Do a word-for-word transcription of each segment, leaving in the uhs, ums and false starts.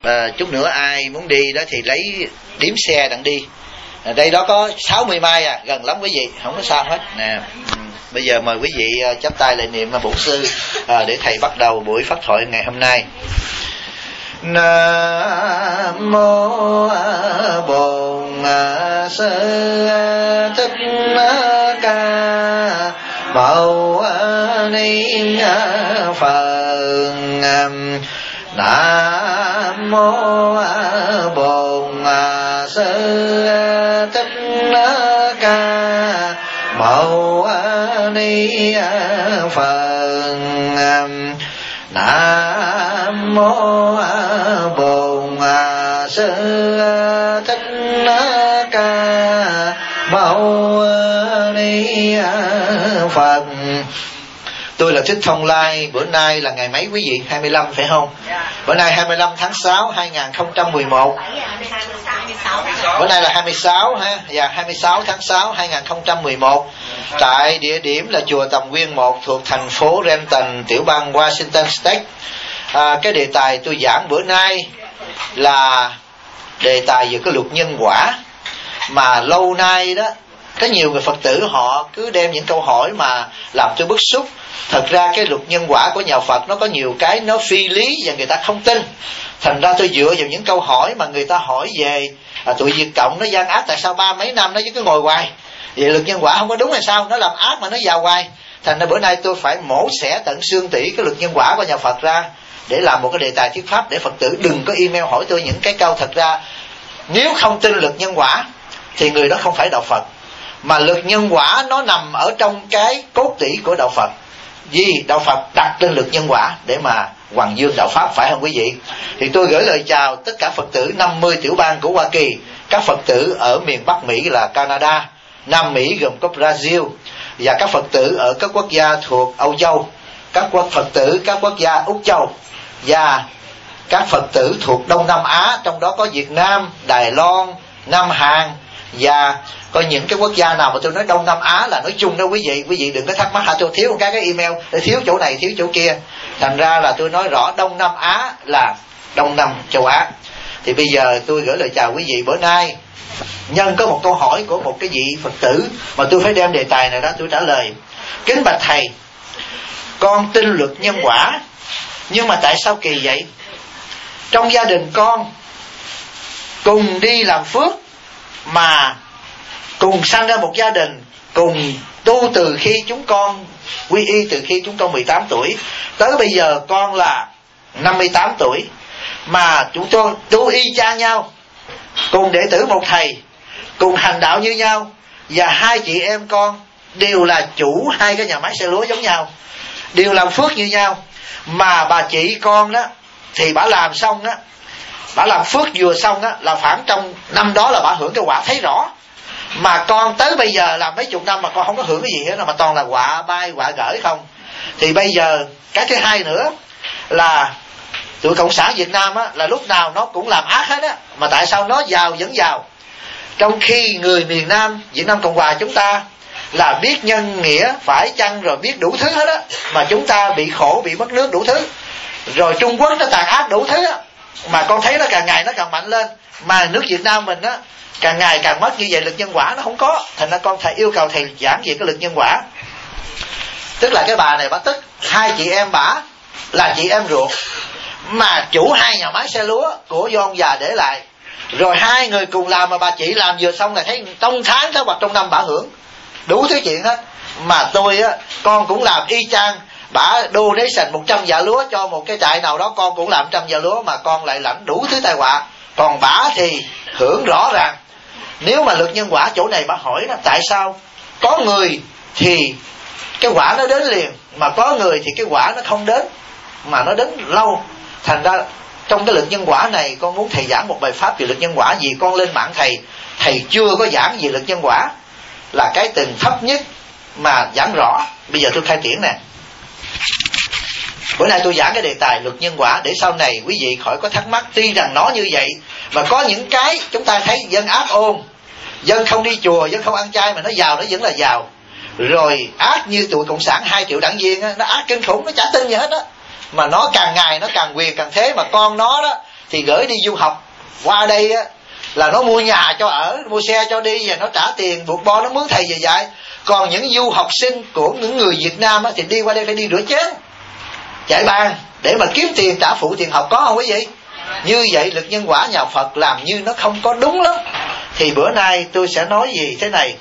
à, chút nữa ai muốn đi đó thì lấy điếm xe đặng đi. À, đây đó có sáu mươi mai à, gần lắm quý vị, không có sao hết nè. Ừ. Bây giờ mời quý vị uh, chắp tay lại niệm bổn sư uh, để thầy bắt đầu buổi pháp thoại ngày hôm nay. Nam mô Bổn Sư Thích Ca Mâu Ni Phật. Nam mô Bổn Sư Thích Ca Mâu Ni Phật. Nam mô Bổn Sư Thích Ca Mâu Ni Phật. Tôi là Thích Thông Lai. Bữa nay là ngày mấy quý vị? hai mươi lăm phải không? Bữa nay hai mươi lăm tháng sáu hai nghìn không trăm mười một. Bữa nay là hai mươi sáu ha, dạ hai mươi sáu tháng sáu hai nghìn không trăm mười một. Tại địa điểm là chùa Tầm Nguyên một thuộc thành phố Renton, tiểu bang Washington State. À, cái đề tài tôi giảng bữa nay là đề tài về cái luật nhân quả mà lâu nay đó có nhiều người Phật tử họ cứ đem những câu hỏi mà làm tôi bức xúc. Thật ra cái luật nhân quả của nhà Phật nó có nhiều cái nó phi lý và người ta không tin. Thành ra tôi dựa vào những câu hỏi mà người ta hỏi về à, tụi Việt Cộng nó gian ác, tại sao ba mấy năm nó cứ ngồi hoài, vậy luật nhân quả không có đúng hay sao, nó làm ác mà nó giàu hoài. Thành ra bữa nay tôi phải mổ xẻ tận xương tủy cái luật nhân quả của nhà Phật ra để làm một cái đề tài thuyết pháp, để Phật tử đừng có email hỏi tôi những cái câu thật ra nếu không tin luật nhân quả thì người đó không phải đạo Phật. Mà luật nhân quả nó nằm ở trong cái cốt tủy của đạo Phật. Vì đạo Phật đặt lên luật nhân quả để mà hoằng dương đạo Pháp, phải không quý vị? Thì tôi gửi lời chào tất cả Phật tử năm mươi tiểu bang của Hoa Kỳ, các Phật tử ở miền Bắc Mỹ là Canada, Nam Mỹ gồm có Brazil, và các Phật tử ở các quốc gia thuộc Âu Châu, các quốc Phật tử các quốc gia Úc Châu, và các Phật tử thuộc Đông Nam Á, trong đó có Việt Nam, Đài Loan, Nam Hàn, và có những cái quốc gia nào mà tôi nói Đông Nam Á là nói chung đó quý vị. Quý vị đừng có thắc mắc hả tôi thiếu một cái cái email để thiếu chỗ này thiếu chỗ kia. Thành ra là tôi nói rõ Đông Nam Á là Đông Nam châu Á. Thì bây giờ tôi gửi lời chào quý vị. Bữa nay nhân có một câu hỏi của một cái vị Phật tử mà tôi phải đem đề tài này đó tôi trả lời. Kính bạch thầy, con tin luật nhân quả, nhưng mà tại sao kỳ vậy? Trong gia đình con cùng đi làm phước, mà cùng sanh ra một gia đình, cùng tu từ khi chúng con quy y, từ khi chúng con mười tám tuổi tới bây giờ con là năm mươi tám tuổi, mà chúng tôi tu y chang nhau, cùng đệ tử một thầy, cùng hành đạo như nhau, và hai chị em con đều là chủ hai cái nhà máy xe lúa giống nhau, đều làm phước như nhau. Mà bà chị con đó thì bà làm xong á, bà làm phước vừa xong á là khoảng trong năm đó là bà hưởng cái quả thấy rõ. Mà con tới bây giờ làm mấy chục năm mà con không có hưởng cái gì hết, mà toàn là quả bay quả gửi không. Thì bây giờ cái thứ hai nữa là tụi Cộng sản Việt Nam á, là lúc nào nó cũng làm ác hết á, mà tại sao nó giàu vẫn giàu, trong khi người miền Nam Việt Nam Cộng Hòa chúng ta là biết nhân nghĩa phải chăng rồi biết đủ thứ hết á, mà chúng ta bị khổ, bị mất nước đủ thứ. Rồi Trung Quốc nó tàn ác đủ thứ á, mà con thấy nó càng ngày nó càng mạnh lên. Mà nước Việt Nam mình á càng ngày càng mất như vậy, luật nhân quả nó không có. Thành ra con thầy yêu cầu thầy giảng về cái luật nhân quả. Tức là cái bà này bà tức hai chị em bả là chị em ruột, mà chủ hai nhà máy xe lúa của do ông già để lại, rồi hai người cùng làm, mà bà chị làm vừa xong là thấy trong tháng tháng hoặc trong năm bả hưởng đủ thứ chuyện hết. Mà tôi á, con cũng làm y chang, bả donation một trăm dạ lúa cho một cái trại nào đó, con cũng làm trăm dạ lúa, mà con lại lãnh đủ thứ tai họa. Còn bả thì hưởng rõ ràng. Nếu mà luật nhân quả chỗ này bả hỏi là tại sao có người thì cái quả nó đến liền, mà có người thì cái quả nó không đến, mà nó đến lâu. Thành ra trong cái luật nhân quả này con muốn thầy giảng một bài pháp về luật nhân quả. Vì con lên mạng thầy thầy chưa có giảng về luật nhân quả, là cái từng thấp nhất mà giảng rõ. Bây giờ tôi khai triển nè. Bữa nay tôi giảng cái đề tài luật nhân quả để sau này quý vị khỏi có thắc mắc. Tuy rằng nó như vậy mà có những cái chúng ta thấy dân ác ôn, dân không đi chùa, dân không ăn chay mà nó giàu, nó vẫn là giàu. Rồi ác như tụi Cộng sản hai triệu đảng viên á, nó ác kinh khủng, nó chả tin gì hết á. Mà nó càng ngày nó càng quyền càng thế, mà con nó đó thì gửi đi du học qua đây á, là nó mua nhà cho ở, mua xe cho đi, và nó trả tiền buộc bo, nó mướn thầy về dạy. Còn những du học sinh của những người Việt Nam á, thì đi qua đây phải đi rửa chén, chạy bàn để mà kiếm tiền trả phụ tiền học, có không quý vị? Như vậy lực nhân quả nhà Phật làm như nó không có đúng lắm. Thì bữa nay tôi sẽ nói gì thế này: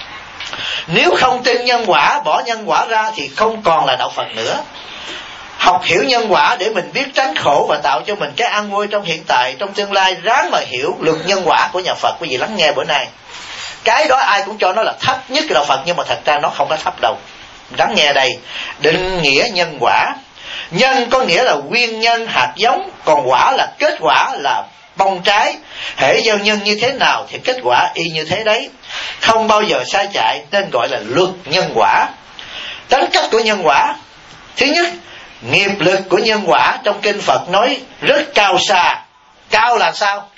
nếu không tin nhân quả, bỏ nhân quả ra thì không còn là đạo Phật nữa. Học hiểu nhân quả để mình biết tránh khổ và tạo cho mình cái an vui trong hiện tại, trong tương lai. Ráng mà hiểu luật nhân quả của nhà Phật. Quý vị lắng nghe bữa nay. Cái đó ai cũng cho nó là thấp nhất cái đạo Phật, nhưng mà thật ra nó không có thấp đâu. Lắng nghe đây. Định nghĩa nhân quả. Nhân có nghĩa là nguyên nhân, hạt giống, còn quả là kết quả, là bông trái. Hễ gieo nhân như thế nào thì kết quả y như thế đấy, không bao giờ sai chạy, nên gọi là luật nhân quả. Tính cách của nhân quả: thứ nhất, nghiệp lực của nhân quả trong kinh Phật nói rất cao xa. Cao là sao?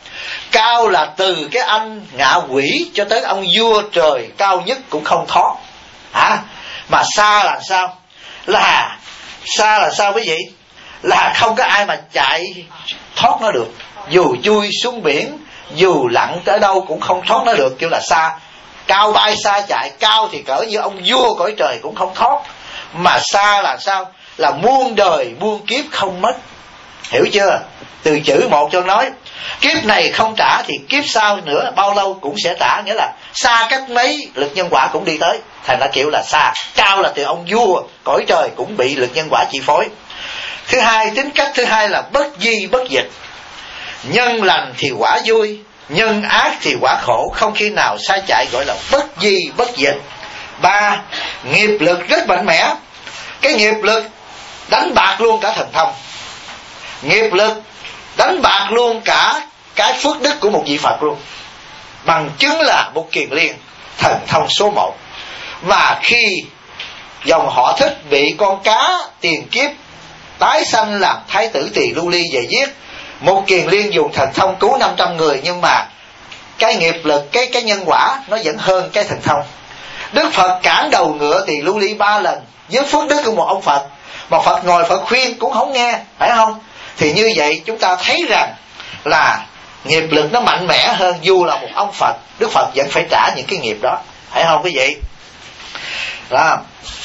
Cao là từ cái anh ngạ quỷ cho tới ông vua trời cao nhất cũng không thoát. Hả? Mà xa là sao? Là xa là sao quý vị? Là không có ai mà chạy thoát nó được. Dù chui xuống biển, dù lặn tới đâu cũng không thoát nó được, kêu là xa. Cao bay xa chạy, cao thì cỡ như ông vua cõi trời cũng không thoát. Mà xa là sao? Là muôn đời muôn kiếp không mất. Hiểu chưa? Từ chữ một cho nói kiếp này không trả thì kiếp sau nữa bao lâu cũng sẽ trả. Nghĩa là xa cách mấy lực nhân quả cũng đi tới. Thành ra kiểu là xa. Cao là từ ông vua cõi trời cũng bị lực nhân quả chi phối. Thứ hai, tính cách thứ hai là bất di bất dịch. Nhân lành thì quả vui, nhân ác thì quả khổ, không khi nào sai chạy, gọi là bất di bất dịch. Ba, nghiệp lực rất mạnh mẽ. Cái nghiệp lực đánh bạc luôn cả thần thông. Nghiệp lực đánh bạc luôn cả cái phước đức của một vị Phật luôn. Bằng chứng là một kiền liên, thần thông số một. Mà khi dòng họ Thích bị con cá tiền kiếp tái sanh làm thái tử Tỳ Lưu Ly về giết, một kiền liên dùng thần thông cứu năm trăm người, nhưng mà cái nghiệp lực, cái cái nhân quả nó vẫn hơn cái thần thông. Đức Phật cản đầu ngựa Tỳ Lưu Ly ba lần với phước đức của một ông Phật, mà Phật ngồi Phật khuyên cũng không nghe, phải không? Thì như vậy chúng ta thấy rằng là nghiệp lực nó mạnh mẽ hơn, dù là một ông Phật, Đức Phật vẫn phải trả những cái nghiệp đó, phải không quý vị? Là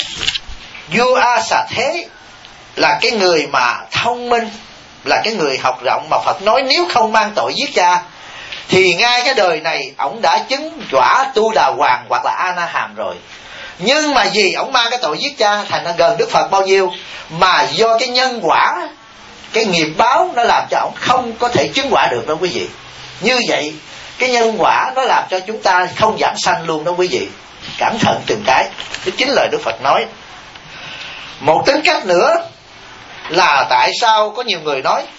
vua A Xà Thế là cái người mà thông minh, là cái người học rộng, mà Phật nói nếu không mang tội giết cha thì ngay cái đời này ổng đã chứng quả Tu Đà Hoàng hoặc là A Na Hàm rồi. Nhưng mà vì ổng mang cái tội giết cha, thành ra gần Đức Phật bao nhiêu, mà do cái nhân quả, cái nghiệp báo nó làm cho ổng không có thể chứng quả được đó quý vị. Như vậy cái nhân quả nó làm cho chúng ta không giảm sanh luôn đó quý vị. Cẩn thận từng cái. Cái chính lời Đức Phật nói. Một tính cách nữa là tại sao có nhiều người nói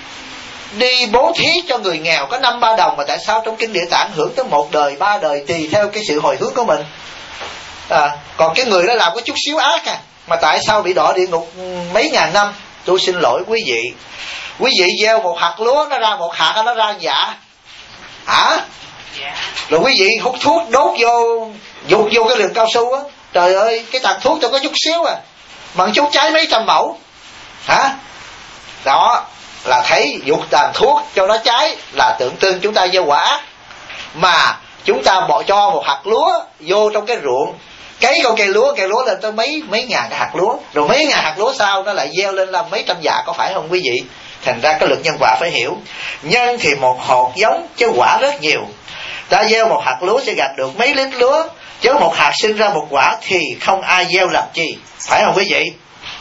đi bố thí cho người nghèo có năm ba đồng, mà tại sao trong kinh Địa Tạng hưởng tới một đời ba đời tùy theo cái sự hồi hướng của mình. À, còn cái người đó làm có chút xíu ác à, mà tại sao bị đọa địa ngục mấy ngàn năm? Tôi xin lỗi quý vị, quý vị gieo một hạt lúa nó ra một hạt nó ra dạ hả? Rồi quý vị hút thuốc đốt vô, dục vô cái liều cao su á, trời ơi cái tàn thuốc tôi có chút xíu à, mà chút trái mấy trăm mẫu hả? Đó là thấy dục tàn thuốc cho nó cháy là tượng trưng chúng ta gieo quả ác. Mà chúng ta bỏ cho một hạt lúa vô trong cái ruộng, cấy con cây lúa, cây lúa lên tới mấy mấy ngàn cái hạt lúa, rồi mấy ngàn hạt lúa sau nó lại gieo lên là mấy trăm dạ, có phải không quý vị? Thành ra cái luật nhân quả phải hiểu. Nhân thì một hột giống chứ quả rất nhiều. Ta gieo một hạt lúa sẽ gặt được mấy lít lúa, chứ một hạt sinh ra một quả thì không ai gieo làm chi, phải không quý vị?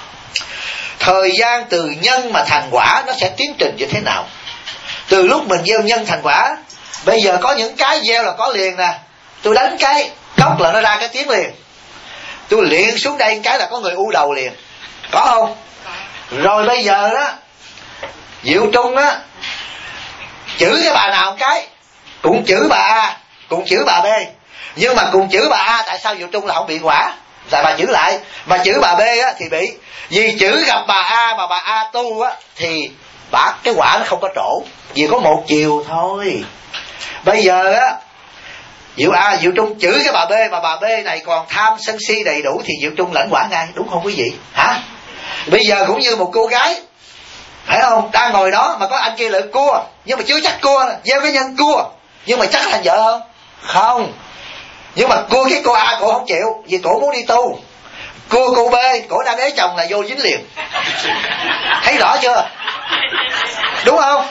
Thời gian từ nhân mà thành quả nó sẽ tiến trình như thế nào? Từ lúc mình gieo nhân thành quả, bây giờ có những cái gieo là có liền nè. Tôi đánh cái cốc là nó ra cái tiếng liền. Tôi liền xuống đây cái là có người u đầu liền, có không? Rồi bây giờ đó Diệu Trung á chửi cái bà nào một cái cũng chửi bà A, cũng chửi bà B. Nhưng mà cùng chửi bà A, tại sao Diệu Trung là không bị quả? Tại bà chửi lại. Mà chửi bà B á thì bị. Vì chửi gặp bà A mà bà A tu á thì bà cái quả nó không có trổ, vì có một chiều thôi. Bây giờ á Diệu A, Diệu Trung chửi cái bà B mà bà B này còn tham sân si đầy đủ thì Diệu Trung lãnh quả ngay, đúng không quý vị? Hả? Bây giờ cũng như một cô gái phải không? Đang ngồi đó mà có anh kia lại cua, nhưng mà chưa chắc cua, gieo cái nhân cua, nhưng mà chắc thành vợ không? Không. Nhưng mà cua cái cô A cổ không chịu, vì cổ muốn đi tu. Cua cô B, cổ đang ế chồng là vô dính liền. Thấy rõ chưa? Đúng không?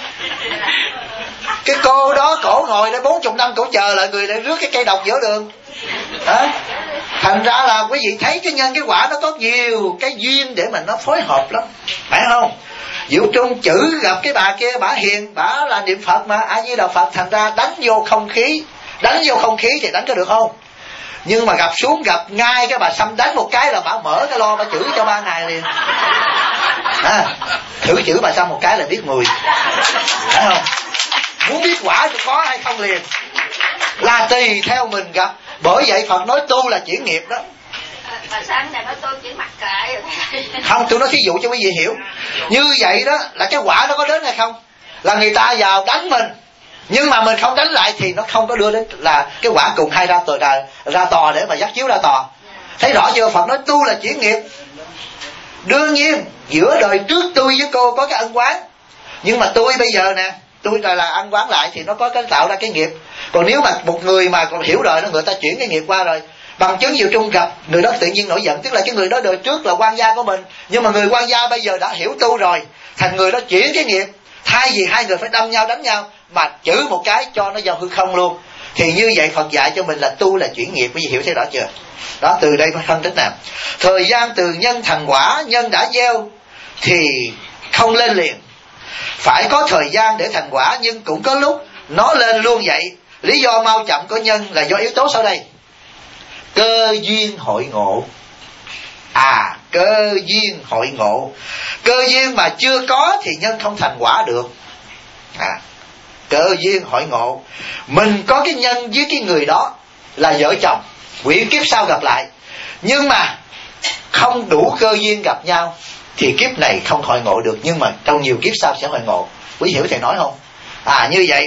Cái cô đó cổ ngồi đây bốn chục năm cổ chờ lại người lại rước cái cây độc giữa đường. Hả? Thành ra là quý vị thấy cái nhân cái quả nó có nhiều cái duyên để mà nó phối hợp lắm, phải không? Diệu Trung chữ gặp cái bà kia, bà hiền, bà là niệm Phật mà, A Di Đà Phật, thành ra đánh vô không khí, đánh vô không khí thì đánh có được không? Nhưng mà gặp xuống gặp ngay cái bà Sâm đánh một cái là bà mở cái lo bà chửi cho ba ngày liền. À, thử chửi bà Sâm một cái là biết mùi, phải không? Muốn biết quả có hay không liền là tùy theo mình gặp. Bởi vậy Phật nói tu là chuyển nghiệp đó. Mà sáng này nói tôi chỉ mặc kệ. Không, tôi nói thí dụ cho quý vị hiểu. Như vậy đó là cái quả nó có đến hay không? Là người ta vào đánh mình, nhưng mà mình không đánh lại thì nó không có đưa đến là cái quả cùng hai ra tòa ra, ra tòa để mà dắt chiếu ra tòa. Thấy rõ chưa? Phật nói tu là chuyển nghiệp. Đương nhiên giữa đời trước tôi với cô có cái ân oán, nhưng mà tôi bây giờ nè, tôi là, là ăn quán lại thì nó có cái tạo ra cái nghiệp. Còn nếu mà một người mà còn hiểu đời nó, người ta chuyển cái nghiệp qua rồi. Bằng chứng Diệu Trung gặp người đó tự nhiên nổi giận, tức là cái người đó đời trước là quan gia của mình, nhưng mà người quan gia bây giờ đã hiểu tu rồi, thành người đó chuyển cái nghiệp. Thay vì hai người phải đâm nhau đánh nhau mà chữ một cái cho nó vào hư không luôn. Thì như vậy Phật dạy cho mình là tu là chuyển nghiệp. Quý vị hiểu thế rõ chưa? Đó, từ đây phải phân tích nào. Thời gian từ nhân thành quả, nhân đã gieo thì không lên liền, phải có thời gian để thành quả, nhưng cũng có lúc nó lên luôn vậy. Lý do mau chậm của nhân là do yếu tố sau đây: cơ duyên hội ngộ. À, cơ duyên hội ngộ. Cơ duyên mà chưa có thì nhân không thành quả được. À, cơ duyên hội ngộ. Mình có cái nhân với cái người đó là vợ chồng, quỷ kiếp sau gặp lại, nhưng mà không đủ cơ duyên gặp nhau thì kiếp này không hội ngộ được, nhưng mà trong nhiều kiếp sau sẽ hội ngộ. Quý hiểu thầy nói không? À, như vậy.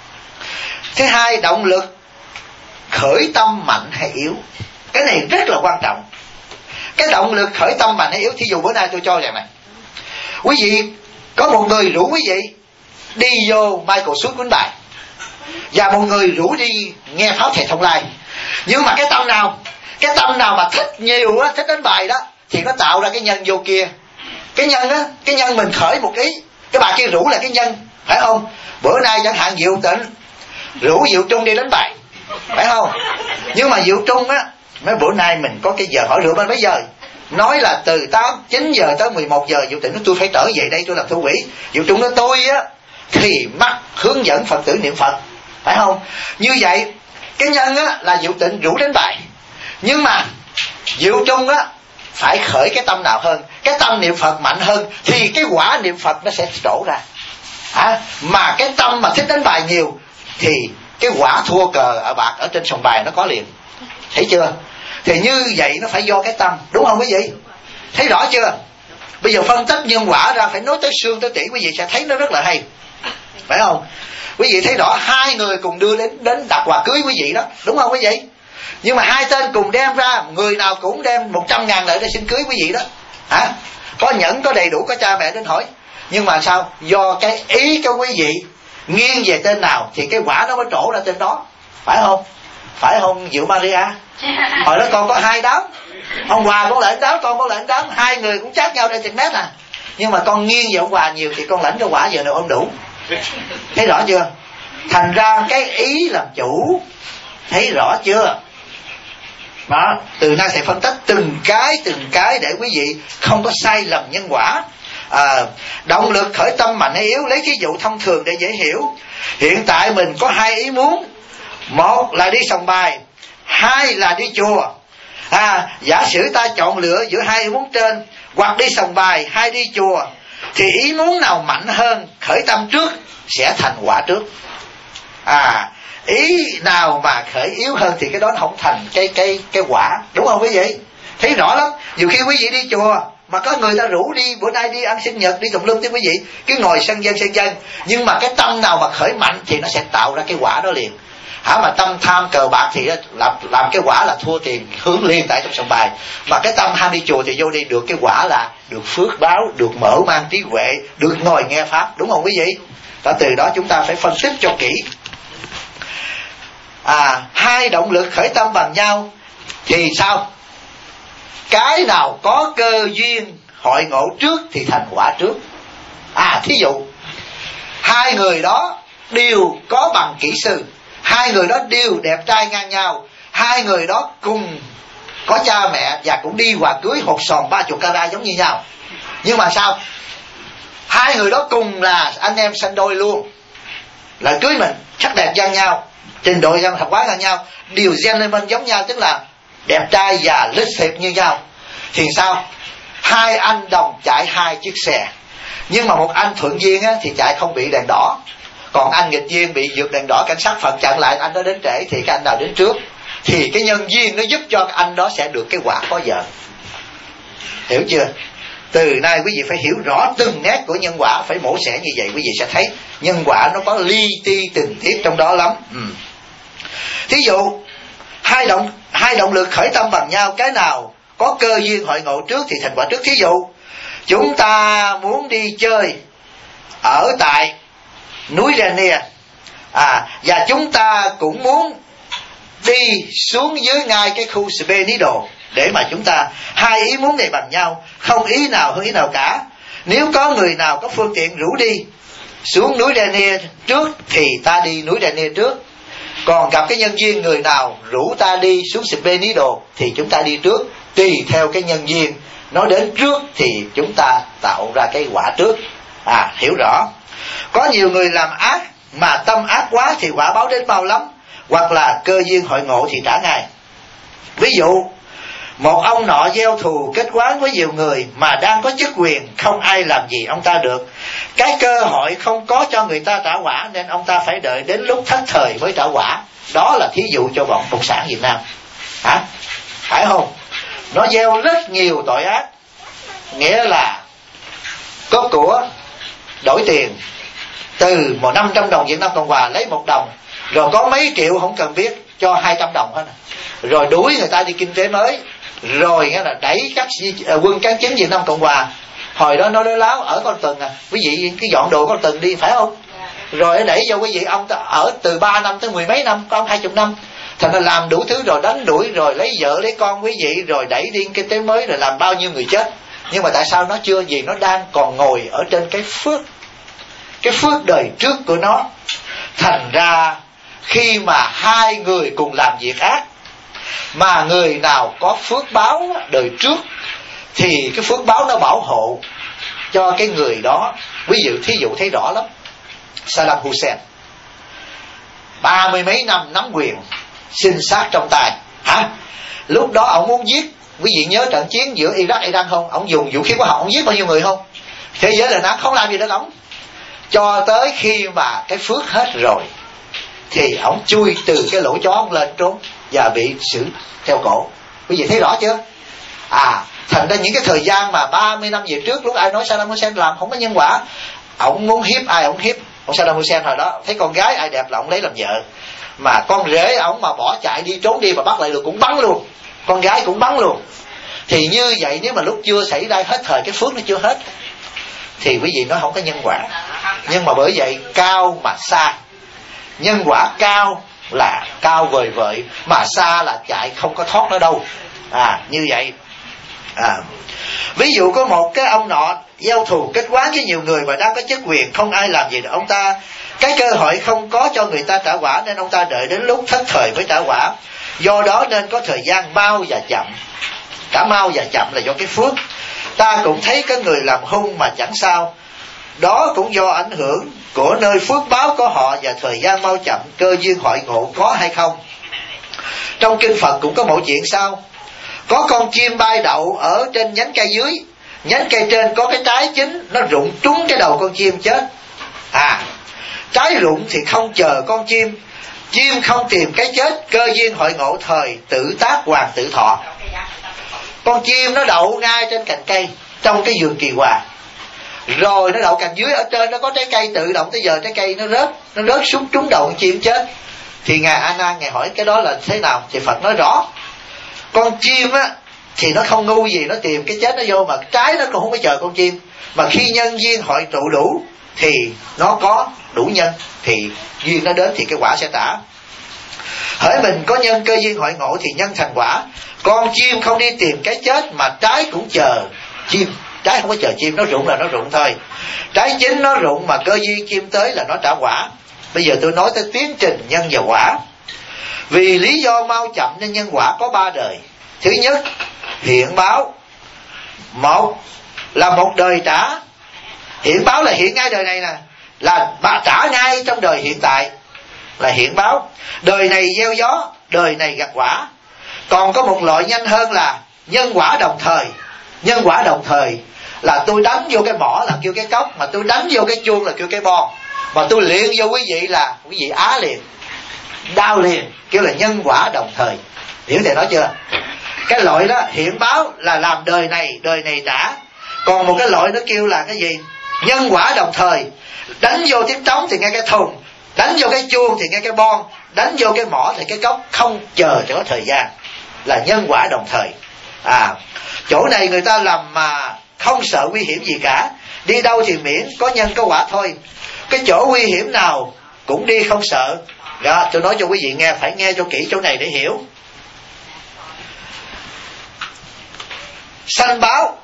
Thứ hai, động lực khởi tâm mạnh hay yếu. Cái này rất là quan trọng. Cái động lực khởi tâm mạnh hay yếu. Thí dụ bữa nay tôi cho rằng này, quý vị có một người rủ quý vị đi vô Michael Suốt quýnh bài, và một người rủ đi nghe pháp thầy Thông Lai. Nhưng mà cái tâm nào, cái tâm nào mà thích nhiều á, thích đánh bài đó, thì nó tạo ra cái nhân vô kia. Cái nhân á, cái nhân mình khởi một ý, cái bà kia rủ là cái nhân, phải không? Bữa nay chẳng hạn Diệu Tịnh rủ Diệu Trung đi đánh bài, phải không? Nhưng mà Diệu Trung á, mấy bữa nay mình có cái giờ hỏi rượu bên mấy giờ, nói là từ tám, chín giờ tới mười một giờ. Diệu Tịnh nói tôi phải trở về đây, tôi làm thu quỷ. Diệu Trung nói tôi á thì mắc hướng dẫn Phật tử niệm Phật, phải không? Như vậy cái nhân á là Diệu Tịnh rủ đánh bài, nhưng mà Diệu Trung á phải khởi cái tâm nào hơn, cái tâm niệm Phật mạnh hơn, thì cái quả niệm Phật nó sẽ trổ ra. À, mà cái tâm mà thích đánh bài nhiều thì cái quả thua cờ ở bạc ở trên sòng bài nó có liền. Thấy chưa? Thì như vậy nó phải do cái tâm, đúng không quý vị? Thấy rõ chưa? Bây giờ phân tích nhân quả ra phải nói tới xương tới tỉ, quý vị sẽ thấy nó rất là hay, phải không? Quý vị thấy rõ hai người cùng đưa đến đến đặt quà cưới quý vị đó, đúng không quý vị? Nhưng mà hai tên cùng đem ra, người nào cũng đem một trăm ngàn lại để xin cưới quý vị đó. Hả? Có nhẫn, có đầy đủ, có cha mẹ đến hỏi. Nhưng mà sao? Do cái ý của quý vị nghiêng về tên nào thì cái quả nó mới trổ ra tên đó, phải không? Phải không Diệu Maria? Hồi đó con có hai đám, ông Hòa cũng lãnh đám, con cũng lãnh đám, hai người cũng chát nhau trên internet à. Nhưng mà con nghiêng về ông Hòa nhiều thì con lãnh cái quả giờ nào không đủ. Thấy rõ chưa? Thành ra cái ý làm chủ. Thấy rõ chưa? Đó, từ nay sẽ phân tích từng cái từng cái để quý vị không có sai lầm nhân quả. À, động lực khởi tâm mạnh hay yếu, lấy ví dụ thông thường để dễ hiểu. Hiện tại mình có hai ý muốn, một là đi sòng bài, hai là đi chùa. À, giả sử ta chọn lựa giữa hai ý muốn trên, hoặc đi sòng bài hay đi chùa, thì ý muốn nào mạnh hơn khởi tâm trước sẽ thành quả trước. À, ý nào mà khởi yếu hơn thì cái đó nó không thành cái cái cái quả, đúng không quý vị? Thấy rõ lắm. Nhiều khi quý vị đi chùa mà có người ta rủ đi bữa nay đi ăn sinh nhật, đi tùm lum chứ quý vị cứ ngồi sân dân sân dân, nhưng mà cái tâm nào mà khởi mạnh thì nó sẽ tạo ra cái quả đó liền. hả mà tâm tham cờ bạc thì làm làm cái quả là thua tiền hướng liên tại trong sòng bài. Mà cái tâm ham đi chùa thì vô đi được cái quả là được phước báo, được mở mang trí huệ, được ngồi nghe pháp, đúng không quý vị? Đó, từ đó chúng ta phải phân tích cho kỹ. À, hai động lực khởi tâm bằng nhau thì sao? Cái nào có cơ duyên hội ngộ trước thì thành quả trước. À, thí dụ hai người đó đều có bằng kỹ sư, hai người đó đều đẹp trai ngang nhau, hai người đó cùng có cha mẹ và cũng đi hòa cưới hột sòn ba chục carat giống như nhau. Nhưng mà sao? Hai người đó cùng là anh em sanh đôi luôn, lại cưới mình, sắc đẹp ngang nhau, trình độ văn học hóa ngang nhau, đều gentleman giống nhau, tức là đẹp trai và lịch thiệp như nhau. Thì sao? Hai anh đồng chạy hai chiếc xe, nhưng mà một anh thuận duyên á, thì chạy không bị đèn đỏ, còn anh nghịch duyên bị vượt đèn đỏ, cảnh sát Phật chặn lại, anh đó đến trễ, thì cái anh nào đến trước thì cái nhân duyên nó giúp cho anh đó sẽ được cái quả có vợ. Hiểu chưa? Từ nay quý vị phải hiểu rõ từng nét của nhân quả, phải mổ xẻ như vậy quý vị sẽ thấy nhân quả nó có li ti tình tiết trong đó lắm. Ừ. Thí dụ hai động hai động lực khởi tâm bằng nhau, cái nào có cơ duyên hội ngộ trước thì thành quả trước. Thí dụ chúng ta muốn đi chơi ở tại núi Rainier, à, và chúng ta cũng muốn đi xuống dưới ngay cái khu Spenido để mà chúng ta hai ý muốn này bằng nhau, không ý nào hơn ý nào cả. Nếu có người nào có phương tiện rủ đi xuống núi Rainier trước thì ta đi núi Rainier trước, còn gặp cái nhân duyên người nào rủ ta đi xuống Spenido thì chúng ta đi trước, tùy theo cái nhân duyên nó đến trước thì chúng ta tạo ra cái quả trước. À, hiểu rõ. Có nhiều người làm ác mà tâm ác quá thì quả báo đến mau lắm, hoặc là cơ duyên hội ngộ thì trả ngay. Ví dụ một ông nọ gieo thù kết oán với nhiều người mà đang có chức quyền, không ai làm gì ông ta được, cái cơ hội không có cho người ta trả quả nên ông ta phải đợi đến lúc thất thời mới trả quả. Đó là thí dụ cho bọn cộng sản Việt Nam. Hả? Phải không? Nó gieo rất nhiều tội ác, nghĩa là có của đổi tiền, từ một năm trăm đồng Việt Nam Cộng Hòa lấy một đồng, rồi có mấy triệu không cần biết cho hai trăm đồng hết, rồi đuổi người ta đi kinh tế mới, rồi nghĩa là đẩy các quân cán chính Việt Nam Cộng Hòa. Hồi đó nó nói láo ở Con Từng à, quý vị cái dọn đồ Con Từng đi, phải không? Rồi đẩy cho quý vị ông ta ở từ ba năm tới mười mấy năm, có ông hai chục năm, thành ra làm đủ thứ rồi đánh đuổi, rồi lấy vợ lấy con quý vị, rồi đẩy đi kinh tế mới, rồi làm bao nhiêu người chết. Nhưng mà tại sao nó chưa gì? Nó đang còn ngồi ở trên cái phước, cái phước đời trước của nó. Thành ra khi mà hai người cùng làm việc ác, mà người nào có phước báo đời trước thì cái phước báo nó bảo hộ cho cái người đó. Ví dụ thí dụ thấy rõ lắm, Saddam Hussein ba mươi mấy năm nắm quyền, sinh sát trong tay. Hả? Lúc đó ông muốn giết, quý vị nhớ trận chiến giữa Iraq Iran không? Ông dùng vũ khí hóa học, ông giết bao nhiêu người không? Thế giới là nó không làm gì được ông. Cho tới khi mà cái phước hết rồi thì ông chui từ cái lỗ chó ông lên trốn và bị xử treo cổ. Quý vị thấy rõ chưa? À, thành ra những cái thời gian mà ba mươi năm về trước, lúc ai nói Saddam Hussein làm không có nhân quả, ông muốn hiếp ai ông hiếp. Ông Saddam Hussein hồi đó thấy con gái ai đẹp là ông lấy làm vợ, mà con rể ông mà bỏ chạy đi trốn đi mà bắt lại được cũng bắn luôn, con gái cũng bắn luôn. Thì như vậy nếu mà lúc chưa xảy ra hết thời, cái phước nó chưa hết, thì quý vị nói không có nhân quả. Nhưng mà bởi vậy cao mà xa, nhân quả cao là cao vời vợi, mà xa là chạy không có thoát nó đâu. À, như vậy. À, ví dụ có một cái ông nọ gieo thù kết oán với nhiều người mà đang có chức quyền, không ai làm gì được ông ta, cái cơ hội không có cho người ta trả quả nên ông ta đợi đến lúc thất thời mới trả quả. Do đó nên có thời gian mau và chậm. Cả mau và chậm là do cái phước. Ta cũng thấy có người làm hung mà chẳng sao, đó cũng do ảnh hưởng của nơi phước báo của họ và thời gian mau chậm, cơ duyên hội ngộ có hay không. Trong kinh Phật cũng có một chuyện sau. Có con chim bay đậu ở trên nhánh cây dưới, nhánh cây trên có cái trái chín, nó rụng trúng cái đầu con chim chết. À, trái rụng thì không chờ con chim, chim không tìm cái chết, cơ duyên hội ngộ thời tự tác hoàng tự thọ. Con chim nó đậu ngay trên cành cây trong cái vườn kỳ hòa, rồi nó đậu cành dưới, ở trên nó có trái cây tự động, tới giờ trái cây nó rớt, nó rớt xuống trúng đầu con chim chết. Thì ngài A Nan ngài hỏi cái đó là thế nào? Thì Phật nói rõ, con chim á thì nó không ngu gì, nó tìm cái chết nó vô, mà trái nó cũng không có chờ con chim. Mà khi nhân duyên hội tụ đủ thì nó có đủ nhân, thì duyên nó đến thì cái quả sẽ trả. Hỡi mình có nhân cơ duyên hội ngộ thì nhân thành quả. Con chim không đi tìm cái chết mà trái cũng chờ chim. Trái không có chờ chim, nó rụng là nó rụng thôi. Trái chín nó rụng mà cơ duyên chim tới là nó trả quả. Bây giờ tôi nói tới tiến trình nhân và quả. Vì lý do mau chậm nên nhân quả có ba đời. Thứ nhất, hiện báo. Một là một đời trả. Hiện báo là hiện ngay đời này nè, là bà trả ngay trong đời hiện tại, là hiện báo. Đời này gieo gió, đời này gặt quả. Còn có một loại nhanh hơn là nhân quả đồng thời. Nhân quả đồng thời là tôi đánh vô cái mỏ là kêu cái cốc, mà tôi đánh vô cái chuông là kêu cái bon, mà tôi luyện vô quý vị là quý vị á liền, đau liền, kêu là nhân quả đồng thời. Hiểu thầy nói chưa? Cái loại đó hiện báo là làm đời này, đời này trả. Còn một cái loại nó kêu là cái gì? Nhân quả đồng thời. Đánh vô tiếng trống thì nghe cái thùng, đánh vô cái chuông thì nghe cái bon, đánh vô cái mỏ thì cái cốc, không chờ cho có thời gian, là nhân quả đồng thời. À, chỗ này người ta làm mà không sợ nguy hiểm gì cả. Đi đâu thì miễn có nhân có quả thôi. Cái chỗ nguy hiểm nào cũng đi không sợ. Đó, tôi nói cho quý vị nghe, phải nghe cho kỹ chỗ này để hiểu. Sanh báo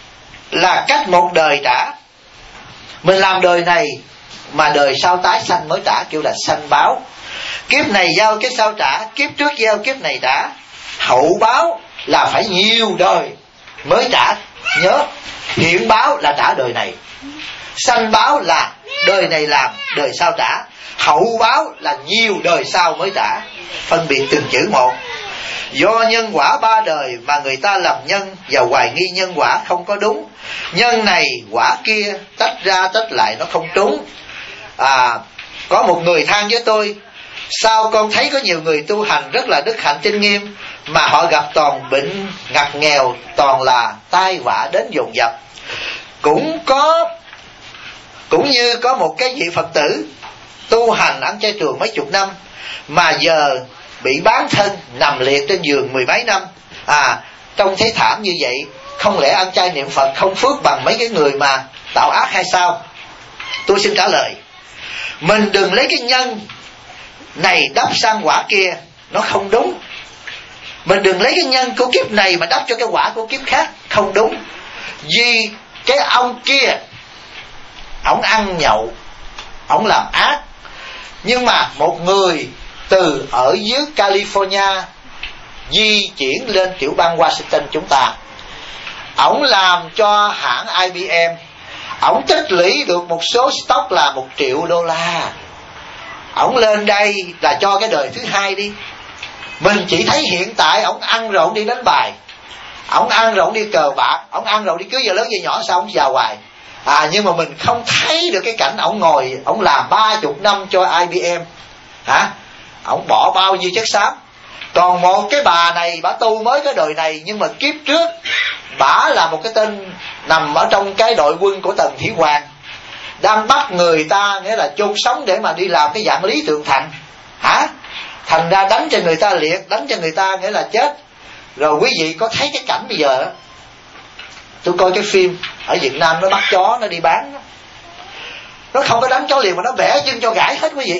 là cách một đời trả. Mình làm đời này mà đời sau tái sanh mới trả, kêu là sanh báo. Kiếp này giao cái sau trả, kiếp trước giao kiếp này trả. Hậu báo là phải nhiều đời mới trả. Nhớ, hiện báo là trả đời này, sanh báo là đời này làm, đời sau trả. Hậu báo là nhiều đời sau mới trả. Phân biệt từng chữ một. Do nhân quả ba đời mà người ta làm nhân và hoài nghi nhân quả không có đúng. Nhân này quả kia, tách ra tách lại nó không trúng. À, có một người than với tôi, sao con thấy có nhiều người tu hành rất là đức hạnh tinh nghiêm, mà họ gặp toàn bệnh ngặt nghèo, toàn là tai họa đến dồn dập. Cũng có, cũng như có một cái vị Phật tử tu hành ăn chay trường mấy chục năm, mà giờ bị bán thân nằm liệt trên giường mười mấy năm. À, trông thấy thảm như vậy, không lẽ ăn chay niệm Phật không phước bằng mấy cái người mà tạo ác hay sao? Tôi xin trả lời, mình đừng lấy cái nhân này đắp sang quả kia, nó không đúng. Mình đừng lấy cái nhân của kiếp này mà đắp cho cái quả của kiếp khác, không đúng. Vì cái ông kia, ổng ăn nhậu, ổng làm ác, nhưng mà một người từ ở dưới California di chuyển lên tiểu bang Washington chúng ta, ổng làm cho hãng I B M, ổng tích lũy được một số stock là một triệu đô la. Ổng lên đây là cho cái đời thứ hai đi. Mình chỉ thấy hiện tại ổng ăn rồi ổng đi đánh bài, ổng ăn rồi ổng đi cờ bạc, ổng ăn rồi đi cưới vợ lớn vợ nhỏ, sao ổng giàu hoài. À, nhưng mà mình không thấy được cái cảnh ổng ngồi ổng làm ba chục năm cho I B M. Hả? Ổng bỏ bao nhiêu chất xám. Còn một cái bà này, bà tu mới cái đời này, nhưng mà kiếp trước bả là một cái tên nằm ở trong cái đội quân của Tần Thủy Hoàng, đang bắt người ta, nghĩa là chôn sống để mà đi làm cái dạng Lý Tượng Thành. Hả? Thành ra đánh cho người ta liệt, đánh cho người ta nghĩa là chết. Rồi quý vị có thấy cái cảnh bây giờ đó, tôi coi cái phim ở Việt Nam nó bắt chó nó đi bán đó. Nó không có đánh chó liền mà nó bẻ chân cho gãy hết quý vị.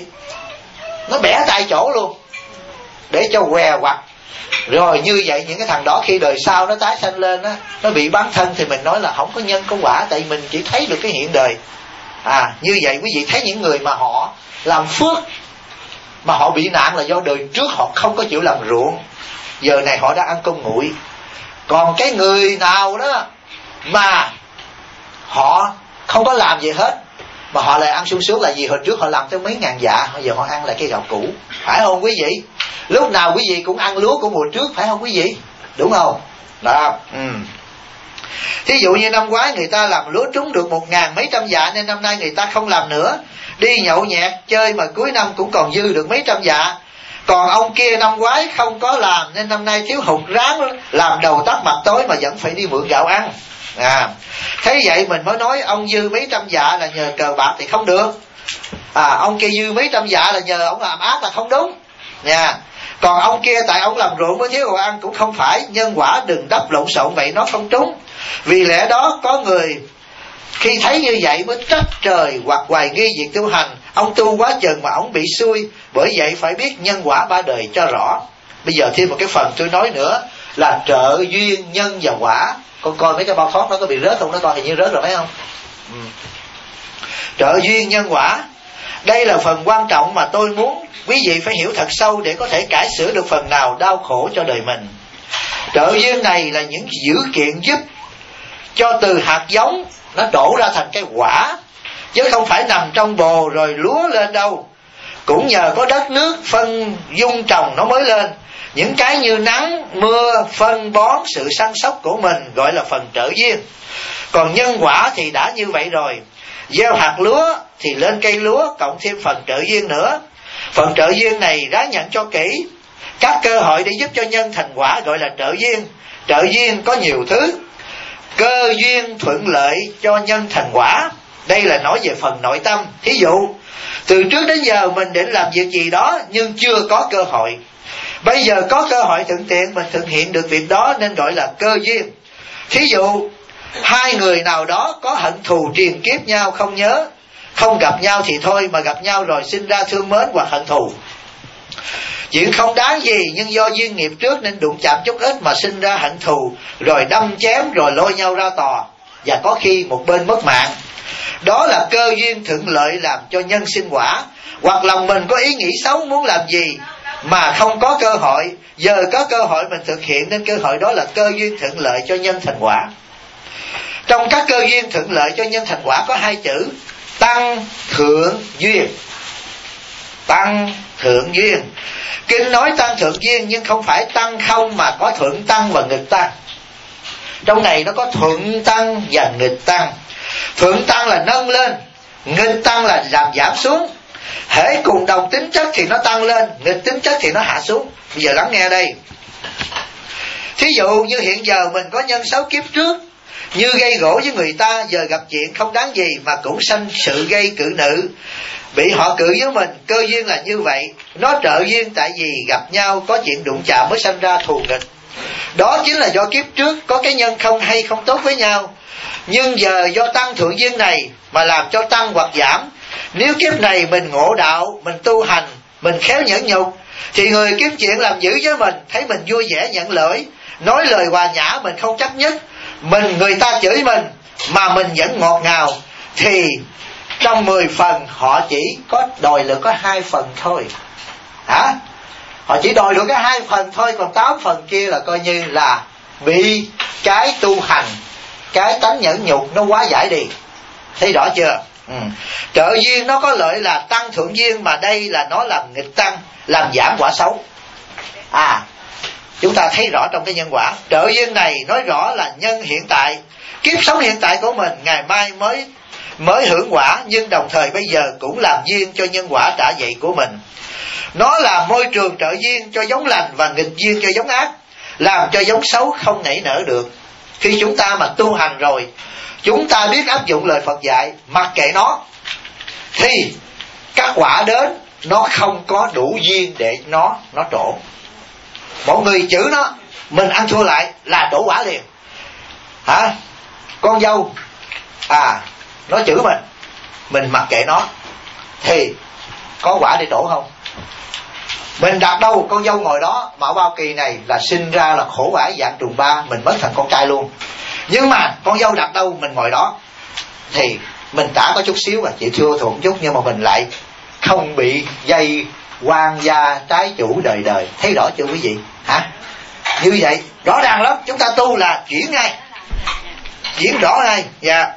Nó bẻ tại chỗ luôn để cho què quặt. Rồi như vậy những cái thằng đó khi đời sau nó tái sanh lên á, nó bị bán thân thì mình nói là không có nhân có quả, tại mình chỉ thấy được cái hiện đời. À, như vậy quý vị thấy những người mà họ làm phước mà họ bị nạn là do đời trước họ không có chịu làm ruộng, giờ này họ đã ăn cơm nguội. Còn cái người nào đó mà họ không có làm gì hết mà họ lại ăn sung sướng là gì? Hồi trước họ làm tới mấy ngàn dạ, bây giờ họ ăn lại cái gạo cũ, phải không quý vị? Lúc nào quý vị cũng ăn lúa của mùa trước, phải không quý vị? Đúng không? Đó. Ừ. Thí dụ như năm ngoái người ta làm lúa trúng được một ngàn mấy trăm dạ, nên năm nay người ta không làm nữa, đi nhậu nhẹt chơi mà cuối năm cũng còn dư được mấy trăm dạ. Còn ông kia năm ngoái không có làm nên năm nay thiếu hụt, ráng làm đầu tắt mặt tối mà vẫn phải đi mượn gạo ăn. À, thế vậy mình mới nói ông dư mấy trăm dạ là nhờ cờ bạc thì không được. À, ông kia dư mấy trăm dạ là nhờ ông làm ác là không đúng. nha. Còn ông kia tại ông làm ruộng mới thiếu đồ ăn cũng không phải. Nhân quả đừng đắp lộn xộn vậy, nó không trúng. Vì lẽ đó có người khi thấy như vậy mới trách trời hoặc hoài nghi việc tu hành. Ông tu quá chừng mà ông bị xui. Bởi vậy phải biết nhân quả ba đời cho rõ. Bây giờ thêm một cái phần tôi nói nữa là trợ duyên nhân và quả. Con coi mấy cái bao thoát nó có bị rớt không? Nó coi hình như rớt rồi phải không? Ừ. Trợ duyên nhân quả, đây là phần quan trọng mà tôi muốn quý vị phải hiểu thật sâu để có thể cải sửa được phần nào đau khổ cho đời mình. Trợ duyên này là những dữ kiện giúp cho từ hạt giống nó đổ ra thành cái quả, chứ không phải nằm trong bồ rồi lúa lên đâu. Cũng nhờ có đất nước phân dung trồng nó mới lên. Những cái như nắng, mưa, phân bón, sự săn sóc của mình gọi là phần trợ duyên. Còn nhân quả thì đã như vậy rồi. Gieo hạt lúa thì lên cây lúa, cộng thêm phần trợ duyên nữa. Phần trợ duyên này ráng nhận cho kỹ. Các cơ hội để giúp cho nhân thành quả gọi là trợ duyên. Trợ duyên có nhiều thứ. Cơ duyên thuận lợi cho nhân thành quả, đây là nói về phần nội tâm. Thí dụ từ trước đến giờ mình định làm việc gì đó nhưng chưa có cơ hội. Bây giờ có cơ hội thuận tiện mình thực hiện được việc đó nên gọi là cơ duyên. Thí dụ hai người nào đó có hận thù triền kiếp nhau không nhớ, không gặp nhau thì thôi, mà gặp nhau rồi sinh ra thương mến hoặc hận thù. Chuyện không đáng gì nhưng do duyên nghiệp trước nên đụng chạm chút ít mà sinh ra hận thù, rồi đâm chém, rồi lôi nhau ra tòa, và có khi một bên mất mạng. Đó là cơ duyên thuận lợi làm cho nhân sinh quả. Hoặc lòng mình có ý nghĩ xấu muốn làm gì mà không có cơ hội, giờ có cơ hội mình thực hiện nên cơ hội đó là cơ duyên thuận lợi cho nhân thành quả. Trong các cơ duyên thuận lợi cho nhân thành quả có hai chữ tăng thượng duyên. Tăng thượng duyên. Kinh nói tăng thượng duyên nhưng không phải tăng không mà có thuận tăng và nghịch tăng. Trong này nó có thuận tăng và nghịch tăng. Thuận tăng là nâng lên, nghịch tăng là làm giảm xuống. Hễ cùng đồng tính chất thì nó tăng lên, nghịch tính chất thì nó hạ xuống. Bây giờ lắng nghe đây. Thí dụ như hiện giờ mình có nhân xấu kiếp trước, như gây gỗ với người ta, giờ gặp chuyện không đáng gì mà cũng sanh sự gây cự nữ, bị họ cự với mình. Cơ duyên là như vậy. Nó trợ duyên tại vì gặp nhau có chuyện đụng chạm mới sanh ra thù nghịch. Đó chính là do kiếp trước có cái nhân không hay không tốt với nhau, nhưng giờ do tăng thượng duyên này mà làm cho tăng hoặc giảm. Nếu kiếp này mình ngộ đạo, mình tu hành, mình khéo nhẫn nhục, thì người kiếm chuyện làm dữ với mình thấy mình vui vẻ nhận lỗi, nói lời hòa nhã mình không chấp nhất, mình người ta chửi mình mà mình vẫn ngọt ngào, thì trong mười phần họ chỉ có đòi được có hai phần thôi. Hả? Họ chỉ đòi được cái hai phần thôi, còn tám phần kia là coi như là bị cái tu hành, cái tánh nhẫn nhục nó quá giải đi. Thấy rõ chưa? Ừ. Trợ duyên nó có lợi là tăng thượng duyên, mà đây là nó làm nghịch tăng, làm giảm quả xấu. À, chúng ta thấy rõ trong cái nhân quả. Trợ duyên này nói rõ là nhân hiện tại, kiếp sống hiện tại của mình ngày mai mới mới hưởng quả, nhưng đồng thời bây giờ cũng làm duyên cho nhân quả trả dậy của mình. Nó là môi trường trợ duyên cho giống lành và nghịch duyên cho giống ác, làm cho giống xấu không nảy nở được. Khi chúng ta mà tu hành rồi, chúng ta biết áp dụng lời Phật dạy, mặc kệ nó, thì các quả đến nó không có đủ duyên để nó nó trổ. Một người chửi nó, mình ăn thua lại là trổ quả liền. Hả? Con dâu à nó chửi mình, mình mặc kệ nó, thì có quả để trổ không? Mình đặt đâu con dâu ngồi đó, mạo bao kỳ này là sinh ra là khổ ải dạng trùng ba, mình mất thành con trai luôn. Nhưng mà con dâu đặt đâu mình ngồi đó, thì mình đã có chút xíu và chịu thua thuộc chút, nhưng mà mình lại không bị dây quan gia trái chủ đời đời. Thấy rõ chưa quý vị? Hả? Như vậy rõ ràng lắm. Chúng ta tu là chuyển ngay, chuyển rõ ngay. Dạ.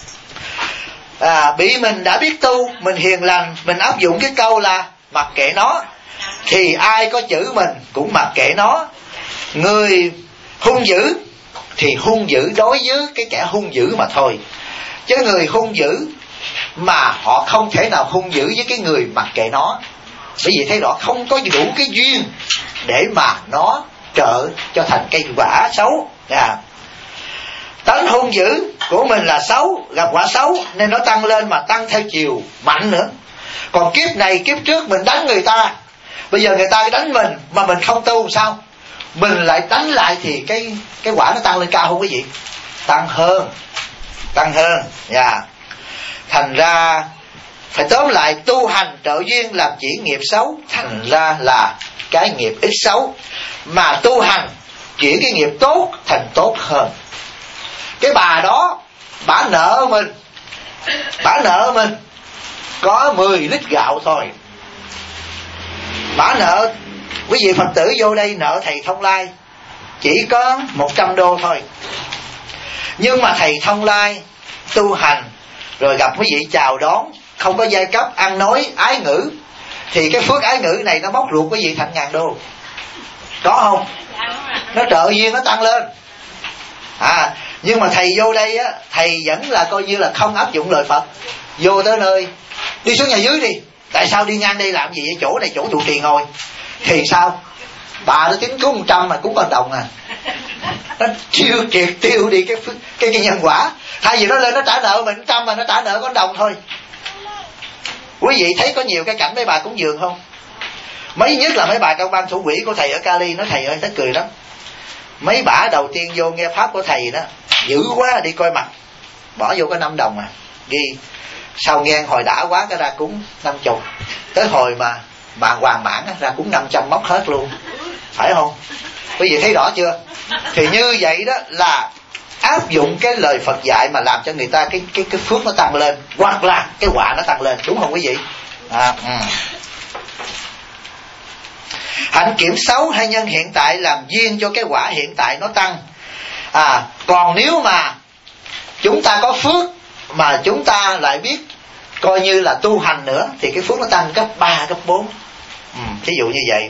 À, bị mình đã biết tu, mình hiền lành, mình áp dụng cái câu là mặc kệ nó, thì ai có chữ mình cũng mặc kệ nó. Người hung dữ thì hung dữ đối với cái kẻ hung dữ mà thôi, chứ người hung dữ mà họ không thể nào hung dữ với cái người mặc kệ nó. Bởi vì thấy rõ không có đủ cái duyên để mà nó trợ cho thành cây quả xấu. À, tánh hung dữ của mình là xấu, gặp quả xấu nên nó tăng lên, mà tăng theo chiều mạnh nữa. Còn kiếp này kiếp trước mình đánh người ta, Bây giờ người ta đánh mình mà mình không tu sao? Mình lại đánh lại thì cái cái quả nó tăng lên cao không quý vị? Tăng hơn, tăng hơn. Dạ. Yeah. Thành ra phải tóm lại, tu hành trợ duyên làm chỉ nghiệp xấu, thành ra là cái nghiệp ít xấu, mà tu hành chuyển cái nghiệp tốt thành tốt hơn. Cái bà đó, bà nợ mình, bà nợ mình có mười lít gạo thôi. Bà nợ, quý vị Phật tử vô đây nợ thầy Thông Lai chỉ có một trăm đô thôi. Nhưng mà thầy Thông Lai tu hành rồi gặp quý vị chào đón, không có giai cấp, ăn nói ái ngữ, thì cái phước ái ngữ này nó bóc ruột quý vị thành ngàn đô. Có không? Nó trợ duyên, nó tăng lên. À, nhưng mà thầy vô đây á, thầy vẫn là coi như là không áp dụng lời Phật. Vô tới nơi, đi xuống nhà dưới đi. Tại sao đi ngang đây làm gì vậy? Chỗ này chỗ trụ trì ngồi. Thì sao? Bà nó tính cúng một trăm mà cúng con đồng à. Nó tiêu triệt tiêu đi cái cái, cái nhân quả. Thay vì nó lên nó trả nợ mình trăm mà nó trả nợ con đồng thôi. Quý vị thấy có nhiều cái cảnh mấy bà cúng dường không? Mấy nhất là mấy bà trong ban thủ quỹ của thầy ở Cali, nó thầy ơi thấy cười lắm. Mấy bả đầu tiên vô nghe pháp của thầy đó, dữ quá đi coi mặt, bỏ vô có năm đồng à, ghi. Sau nghe hồi đã quá cái ra cúng năm chục. Tới hồi mà bà Hoàng Mãn ra cúng năm trăm móc hết luôn. Phải không? Quý vị thấy rõ chưa? Thì như vậy đó là áp dụng cái lời Phật dạy mà làm cho người ta cái cái cái phước nó tăng lên, hoặc là cái quả nó tăng lên, đúng không quý vị? À, ừ. Hạnh kiểm xấu hay nhân hiện tại làm duyên cho cái quả hiện tại nó tăng. À, còn nếu mà chúng ta có phước mà chúng ta lại biết coi như là tu hành nữa thì cái phước nó tăng gấp ba, gấp bốn. Ừ, thí dụ như vậy.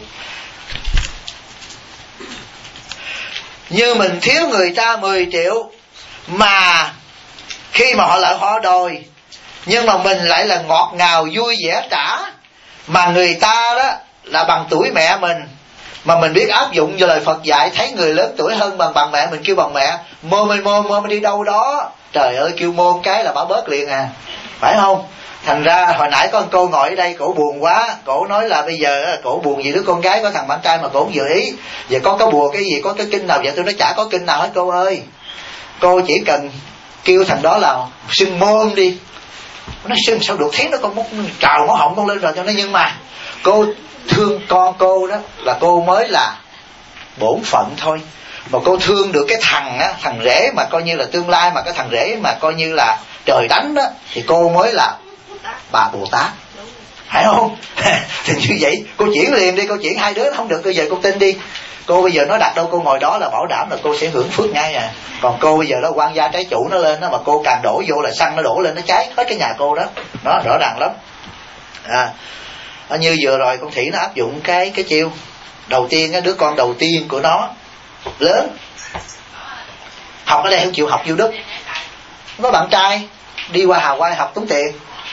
Như mình thiếu người ta mười triệu mà khi mà họ lại họ đòi, nhưng mà mình lại là ngọt ngào vui vẻ trả, mà người ta đó là bằng tuổi mẹ mình, mà mình biết áp dụng cho lời Phật dạy, thấy người lớn tuổi hơn bằng bằng mẹ mình kêu bằng mẹ, mô mình mô mô mình đi đâu đó, trời ơi kêu mô cái là bảo bớt liền à, phải không? Thành ra hồi nãy có một cô ngồi ở đây, cổ buồn quá, cổ nói là bây giờ cổ buồn vì đứa con gái có thằng bạn trai mà cổ không vừa ý. Giờ có có bùa cái gì, có cái kinh nào vậy? Tôi nói chả có kinh nào hết cô ơi, cô chỉ cần kêu thằng đó là xưng môn đi. Nó nói xưng sao được, thấy nó con mút trào máu họng con lên rồi cho nó. Nhưng mà cô thương con cô đó là cô mới là bổn phận thôi, mà cô thương được cái thằng á, thằng rể mà coi như là tương lai, mà cái thằng rể mà coi như là trời đánh đó, thì cô mới là bà Bồ Tát, phải không? Thì như vậy cô chuyển liền đi, cô chuyển hai đứa không được, bây giờ cô tin đi. Cô bây giờ nó đặt đâu cô ngồi đó là bảo đảm là cô sẽ hưởng phước ngay à. Còn cô bây giờ nó quan gia trái chủ nó lên đó, mà cô càng đổ vô là xăng nó đổ lên, nó cháy hết cái nhà cô đó. Nó rõ ràng lắm. À, như vừa rồi con Thủy nó áp dụng cái cái chiêu đầu tiên, đứa con đầu tiên của nó lớn học ở đây không chịu học vô Đức, nó bạn trai đi qua Hà Quai học tốn tiền,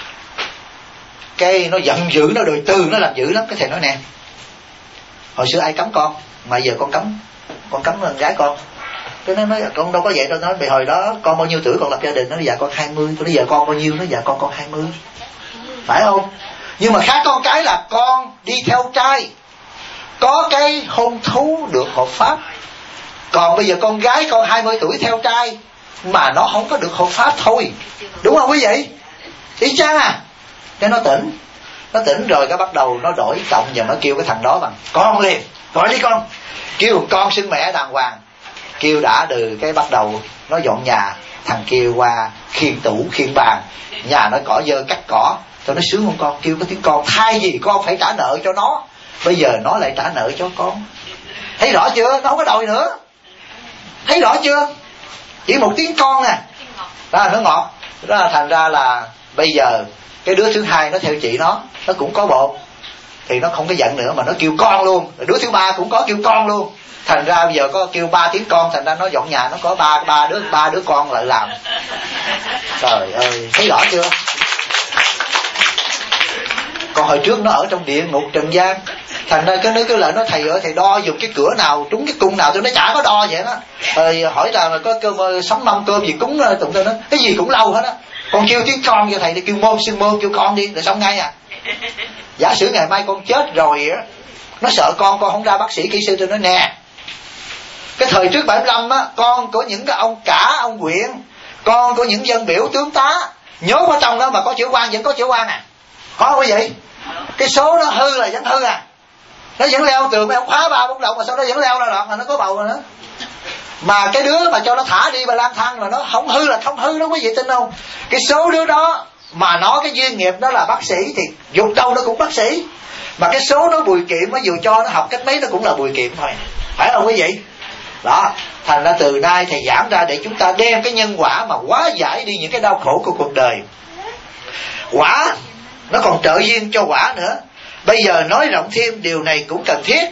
cái nó giận dữ, nó đòi tư, nó làm dữ lắm. Cái thầy nói nè, hồi xưa ai cấm con mà giờ con cấm, con cấm con gái con. Cái nó nói con đâu có vậy đâu. Nó nói hồi đó con bao nhiêu tuổi con lập gia đình, nó nói dạ con hai mươi. Tôi nói giờ con bao nhiêu, nó dạ con con hai mươi, phải không? Nhưng mà khác con cái là con đi theo trai, có cái hôn thú được hợp pháp. Còn bây giờ con gái con hai mươi tuổi theo trai mà nó không có được hợp pháp thôi, đúng không quý vị? Y chang à. Cái nó tỉnh, nó tỉnh rồi cái bắt đầu nó đổi giọng, và nó kêu cái thằng đó bằng con liền, gọi đi con, kêu con xưng mẹ đàng hoàng. Kêu đã từ cái bắt đầu nó dọn nhà, thằng kêu qua khiêng tủ khiêng bàn, nhà nó cỏ dơ cắt cỏ. Tôi nói sướng không con, kêu cái tiếng con, thay vì con phải trả nợ cho nó, bây giờ nó lại trả nợ cho con. Thấy rõ chưa? Nó không có đòi nữa. Thấy rõ chưa? Chỉ một tiếng con nè, đó là nó ngọt. Đó là thành ra là bây giờ cái đứa thứ hai nó theo chị nó, nó cũng có bột, thì nó không có giận nữa mà nó kêu con luôn. Đứa thứ ba cũng có kêu con luôn. Thành ra bây giờ có kêu ba tiếng con, thành ra nó dọn nhà nó có ba ba đứa ba đứa con lại làm. Trời ơi, thấy rõ chưa? Còn hồi trước nó ở trong địa ngục trần gian, thành ra cái nó cứ lại nó thầy ơi thầy đo dùng cái cửa nào trúng cái cung nào, tôi nói chả có đo vậy đó. Rồi hỏi là có cơm sống mâm cơm gì cúng tụng tôi nói cái gì cũng lâu hết á. Con kêu tiếng con cho thầy đi, kêu môn xưng môn kêu con đi là xong ngay à. Giả sử ngày mai con chết rồi á, Nó sợ con con không ra bác sĩ kỹ sư. Tôi nói nè, cái thời trước bảy mươi lăm á, con của những cái ông cả, ông huyện, con của những dân biểu tướng tá nhốt ở trong đó mà có chữ quan vẫn có chữ quan à. Có không quý vị? Cái số nó hư là vẫn hư à. Nó vẫn leo tường, mấy ông khóa ba bốn động mà sau đó vẫn leo ra đoạn mà nó có bầu rồi nữa. Mà cái đứa mà cho nó thả đi mà lang thang là nó không hư là không hư đó, quý vị tin không? Cái số đứa đó mà nó cái duyên nghiệp đó là bác sĩ thì dục đâu nó cũng bác sĩ. Mà cái số nó bùi kiệm, nó dù cho nó học cách mấy nó cũng là bùi kiệm thôi. Phải không quý vị? Đó, thành ra từ nay thầy giảng ra để chúng ta đem cái nhân quả mà hóa giải đi những cái đau khổ của cuộc đời. Quả nó còn trợ duyên cho quả nữa. Bây giờ nói rộng thêm điều này cũng cần thiết,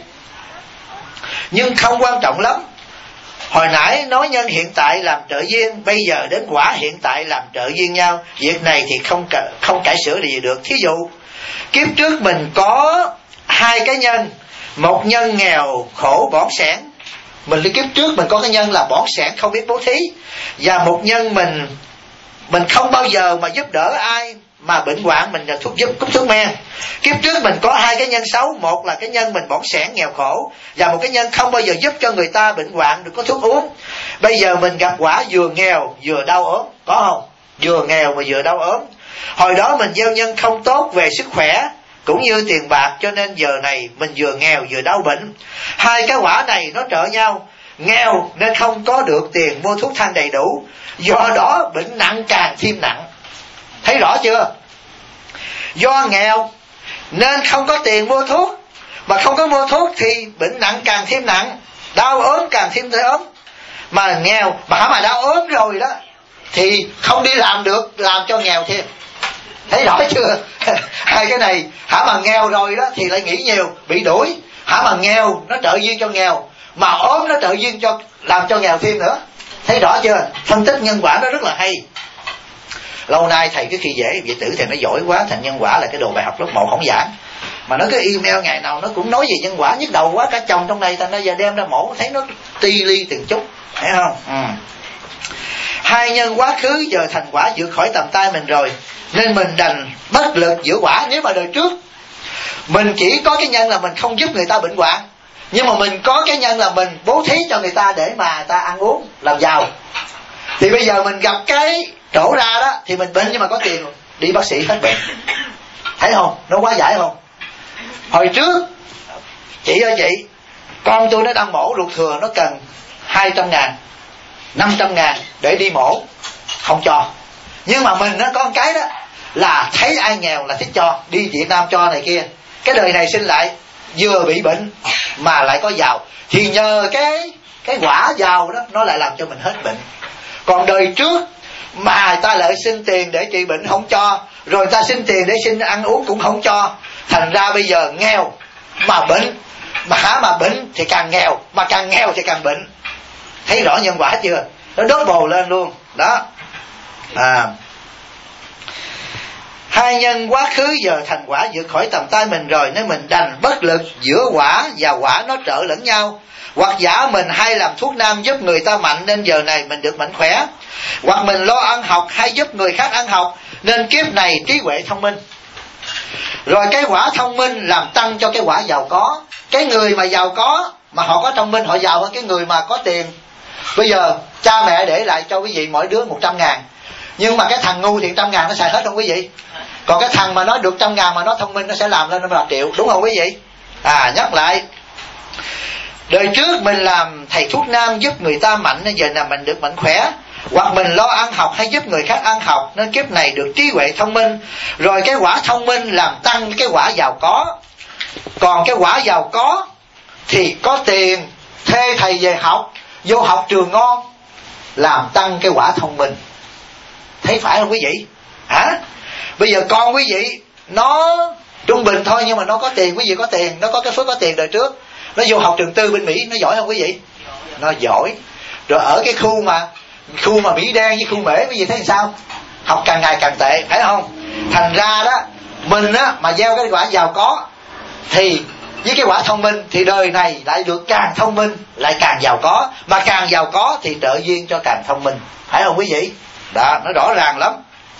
nhưng không quan trọng lắm. Hồi nãy nói nhân hiện tại làm trợ duyên, bây giờ đến quả hiện tại làm trợ duyên nhau. Việc này thì không không cải sửa gì được. Thí dụ kiếp trước mình có hai cái nhân, một nhân nghèo khổ bỏng sẻn. Mình đi kiếp trước mình có cái nhân là bỏng sẻn không biết bố thí, và một nhân mình mình không bao giờ mà giúp đỡ ai, mà bệnh hoạn mình là thuốc giúp cúc thuốc men. Kiếp trước mình có hai cái nhân xấu, một là cái nhân mình bỏng sẻn nghèo khổ, và một cái nhân không bao giờ giúp cho người ta bệnh hoạn được có thuốc uống. Bây giờ mình gặp quả vừa nghèo vừa đau ốm, có không? Vừa nghèo mà vừa đau ốm. Hồi đó mình gieo nhân không tốt về sức khỏe cũng như tiền bạc, cho nên giờ này mình vừa nghèo vừa đau bệnh. Hai cái quả này nó trợ nhau. Nghèo nên không có được tiền mua thuốc thang đầy đủ, do đó bệnh nặng càng thêm nặng. Thấy rõ chưa? Do nghèo nên không có tiền mua thuốc, mà không có mua thuốc thì bệnh nặng càng thêm nặng, đau ốm càng thêm tới ốm. Mà nghèo mà mà đau ốm rồi đó thì không đi làm được, làm cho nghèo thêm. Thấy rõ chưa? Hai cái này hả, mà nghèo rồi đó thì lại nghĩ nhiều, bị đuổi. Hả, mà nghèo nó trợ duyên cho nghèo, mà ốm nó trợ duyên cho làm cho nghèo thêm nữa. Thấy rõ chưa? Phân tích nhân quả nó rất là hay. Lâu nay thầy cứ khi dễ Việt tử thầy nó giỏi quá, thành nhân quả là cái đồ bài học lớp một không giảng. Mà nó cứ email ngày nào nó cũng nói về nhân quả, nhức đầu quá. Cả chồng trong này thành ra giờ đem ra mổ thấy nó ti ly từng chút, thấy không? Ừ. Hai nhân quá khứ giờ thành quả vượt khỏi tầm tay mình rồi, nên mình đành bất lực giữa quả. Nếu mà đời trước mình chỉ có cái nhân là mình không giúp người ta bệnh hoạn, nhưng mà mình có cái nhân là mình bố thí cho người ta để mà ta ăn uống làm giàu, thì bây giờ mình gặp cái trổ ra đó thì mình bệnh nhưng mà có tiền đi bác sĩ hết bệnh. Thấy không? Nó quá giải không? Hồi trước chị ơi chị, con tôi nó đang mổ ruột thừa, nó cần hai trăm ngàn, năm trăm ngàn để đi mổ, không cho. Nhưng mà mình nó có một cái đó là thấy ai nghèo là thích cho, đi Việt Nam cho này kia. Cái đời này sinh lại vừa bị bệnh mà lại có giàu, thì nhờ cái cái quả giàu đó nó lại làm cho mình hết bệnh. Còn đời trước mà ta lại xin tiền để trị bệnh không cho, rồi ta xin tiền để xin ăn uống cũng không cho, thành ra bây giờ nghèo mà bệnh, mà hả mà bệnh thì càng nghèo, mà càng nghèo thì càng bệnh. Thấy rõ nhân quả chưa? Nó đốt bồ lên luôn đó. À, hai nhân quá khứ giờ thành quả vượt khỏi tầm tay mình rồi, nên mình đành bất lực giữa quả và quả nó trợ lẫn nhau. Hoặc giả mình hay làm thuốc nam giúp người ta mạnh nên giờ này mình được mạnh khỏe, hoặc mình lo ăn học hay giúp người khác ăn học nên kiếp này trí huệ thông minh. Rồi cái quả thông minh làm tăng cho cái quả giàu có. Cái người mà giàu có mà họ có thông minh họ giàu hơn cái người mà có tiền. Bây giờ cha mẹ để lại cho quý vị mỗi đứa một trăm ngàn, nhưng mà cái thằng ngu thì trăm ngàn nó xài hết không quý vị? Còn cái thằng mà nó được trăm ngàn mà nó thông minh nó sẽ làm lên năm bạc triệu, đúng không quý vị? À, nhắc lại, đời trước mình làm thầy thuốc nam giúp người ta mạnh nên giờ nào mình được mạnh khỏe, hoặc mình lo ăn học hay giúp người khác ăn học nên kiếp này được trí huệ thông minh. Rồi cái quả thông minh làm tăng cái quả giàu có. Còn cái quả giàu có thì có tiền, thuê thầy về học, vô học trường ngon, làm tăng cái quả thông minh. Thấy phải không quý vị? Hả? Bây giờ con quý vị nó trung bình thôi, nhưng mà nó có tiền. Quý vị có tiền, nó có cái phước có tiền đời trước, nó vô học trường tư bên Mỹ, nó giỏi không quý vị? Nó giỏi. Rồi ở cái khu mà khu mà Mỹ đen với khu Mễ, quý vị thấy sao? Học càng ngày càng tệ, phải không? Thành ra đó, mình á mà gieo cái quả giàu có thì với cái quả thông minh thì đời này lại được càng thông minh lại càng giàu có, mà càng giàu có thì trợ duyên cho càng thông minh, phải không quý vị? Đó, nó rõ ràng lắm.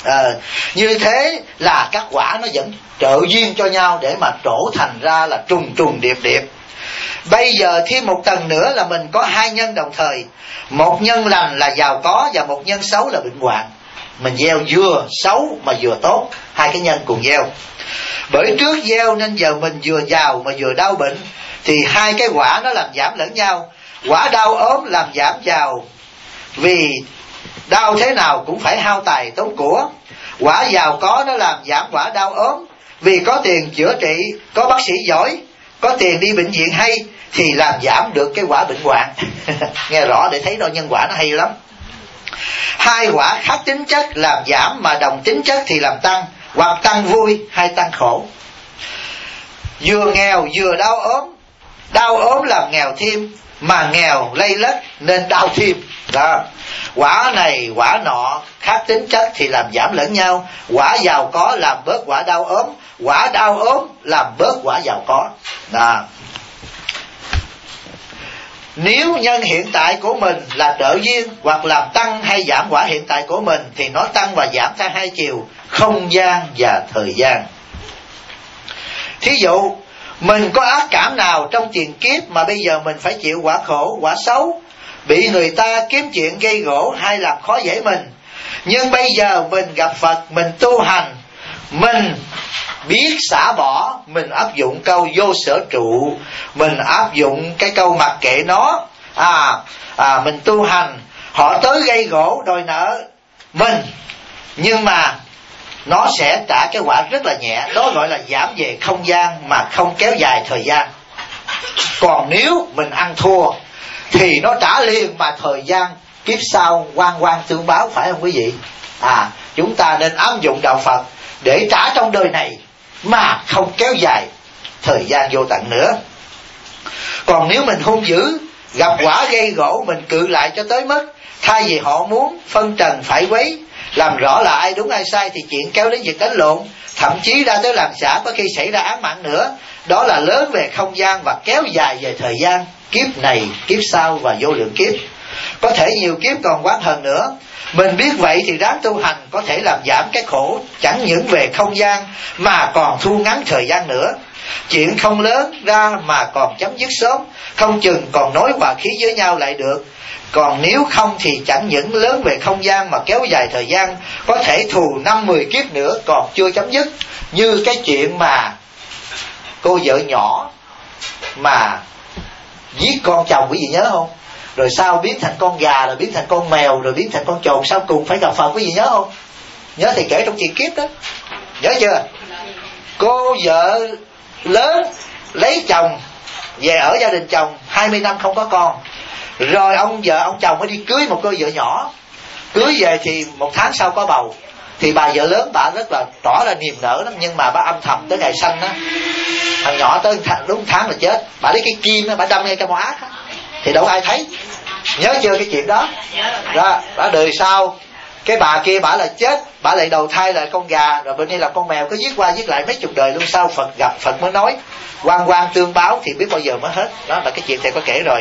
à, Như thế là các quả nó vẫn trợ duyên cho nhau để mà trổ thành ra là trùng trùng điệp điệp. Bây giờ thêm một tầng nữa là mình có hai nhân đồng thời. Một nhân lành là giàu có, và một nhân xấu là bệnh hoạn. Mình gieo vừa xấu mà vừa tốt, hai cái nhân cùng gieo. Bởi trước gieo nên giờ mình vừa giàu mà vừa đau bệnh, thì hai cái quả nó làm giảm lẫn nhau. Quả đau ốm làm giảm giàu, vì đau thế nào cũng phải hao tài tốn của. Quả giàu có nó làm giảm quả đau ốm, vì có tiền chữa trị, có bác sĩ giỏi, có tiền đi bệnh viện hay, thì làm giảm được cái quả bệnh hoạn. Nghe rõ để thấy đo nhân quả nó hay lắm. Hai quả khác tính chất làm giảm, mà đồng tính chất thì làm tăng, hoặc tăng vui hay tăng khổ. Vừa nghèo vừa đau ốm, đau ốm làm nghèo thêm, mà nghèo lây lất nên đau thêm. Đó. Quả này quả nọ khác tính chất thì làm giảm lẫn nhau. Quả giàu có làm bớt quả đau ốm, quả đau ốm làm bớt quả giàu có. Đó. Nếu nhân hiện tại của mình là trợ duyên, hoặc làm tăng hay giảm quả hiện tại của mình, thì nó tăng và giảm theo hai chiều, không gian và thời gian. Thí dụ mình có ác cảm nào trong tiền kiếp mà bây giờ mình phải chịu quả khổ, quả xấu, bị người ta kiếm chuyện gây gổ hay làm khó dễ mình. Nhưng bây giờ mình gặp Phật, mình tu hành, mình biết xả bỏ, mình áp dụng câu vô sở trụ, mình áp dụng cái câu mặc kệ nó. à, à Mình tu hành, họ tới gây gổ đòi nợ mình, nhưng mà nó sẽ trả cái quả rất là nhẹ. Đó gọi là giảm về không gian mà không kéo dài thời gian. Còn nếu mình ăn thua thì nó trả liền, mà thời gian kiếp sau oan oan tương báo, phải không quý vị? À, chúng ta nên áp dụng đạo Phật để trả trong đời này mà không kéo dài thời gian vô tận nữa. Còn nếu mình hung dữ, gặp quả gây gỗ, mình cự lại cho tới mức thay vì họ muốn phân trần phải quấy, làm rõ là ai đúng ai sai, thì chuyện kéo đến việc đánh lộn, thậm chí ra tới làm xả, có khi xảy ra án mạng nữa. Đó là lớn về không gian và kéo dài về thời gian, kiếp này, kiếp sau và vô lượng kiếp. Có thể nhiều kiếp còn quán hơn nữa. Mình biết vậy thì ráng tu hành, có thể làm giảm cái khổ chẳng những về không gian mà còn thu ngắn thời gian nữa. Chuyện không lớn ra mà còn chấm dứt sớm, không chừng còn nối hòa khí với nhau lại được. Còn nếu không thì chẳng những lớn về không gian mà kéo dài thời gian, có thể thù năm mười kiếp nữa còn chưa chấm dứt. Như cái chuyện mà cô vợ nhỏ mà giết con chồng, quý vị nhớ không? Rồi sau biến thành con gà, rồi biến thành con mèo, rồi biến thành con trồn, sau cùng phải gặp Phật, quý vị nhớ không? Nhớ thì kể trong chuyện kiếp đó. Nhớ chưa? Cô vợ lớn lấy chồng về ở gia đình chồng, hai mươi năm không có con. Rồi ông vợ ông chồng mới đi cưới một cô vợ nhỏ. Cưới về thì một tháng sau có bầu. Thì bà vợ lớn bà rất là tỏ ra niềm nở lắm, nhưng mà bà âm thầm tới ngày sanh á, thằng nhỏ tới đúng tháng là chết. Bà lấy cái kim á, bà đâm ngay trong ác á, thì đâu ai thấy. Nhớ chưa cái chuyện đó? Đó, bà đời sau cái bà kia bà là chết, bà lại đầu thai là con gà, rồi bên đây là con mèo, cứ giết qua giết lại mấy chục đời luôn. Sau Phật gặp, Phật mới nói oan oan tương báo, thì biết bao giờ mới hết. Đó là cái chuyện thầy có kể rồi.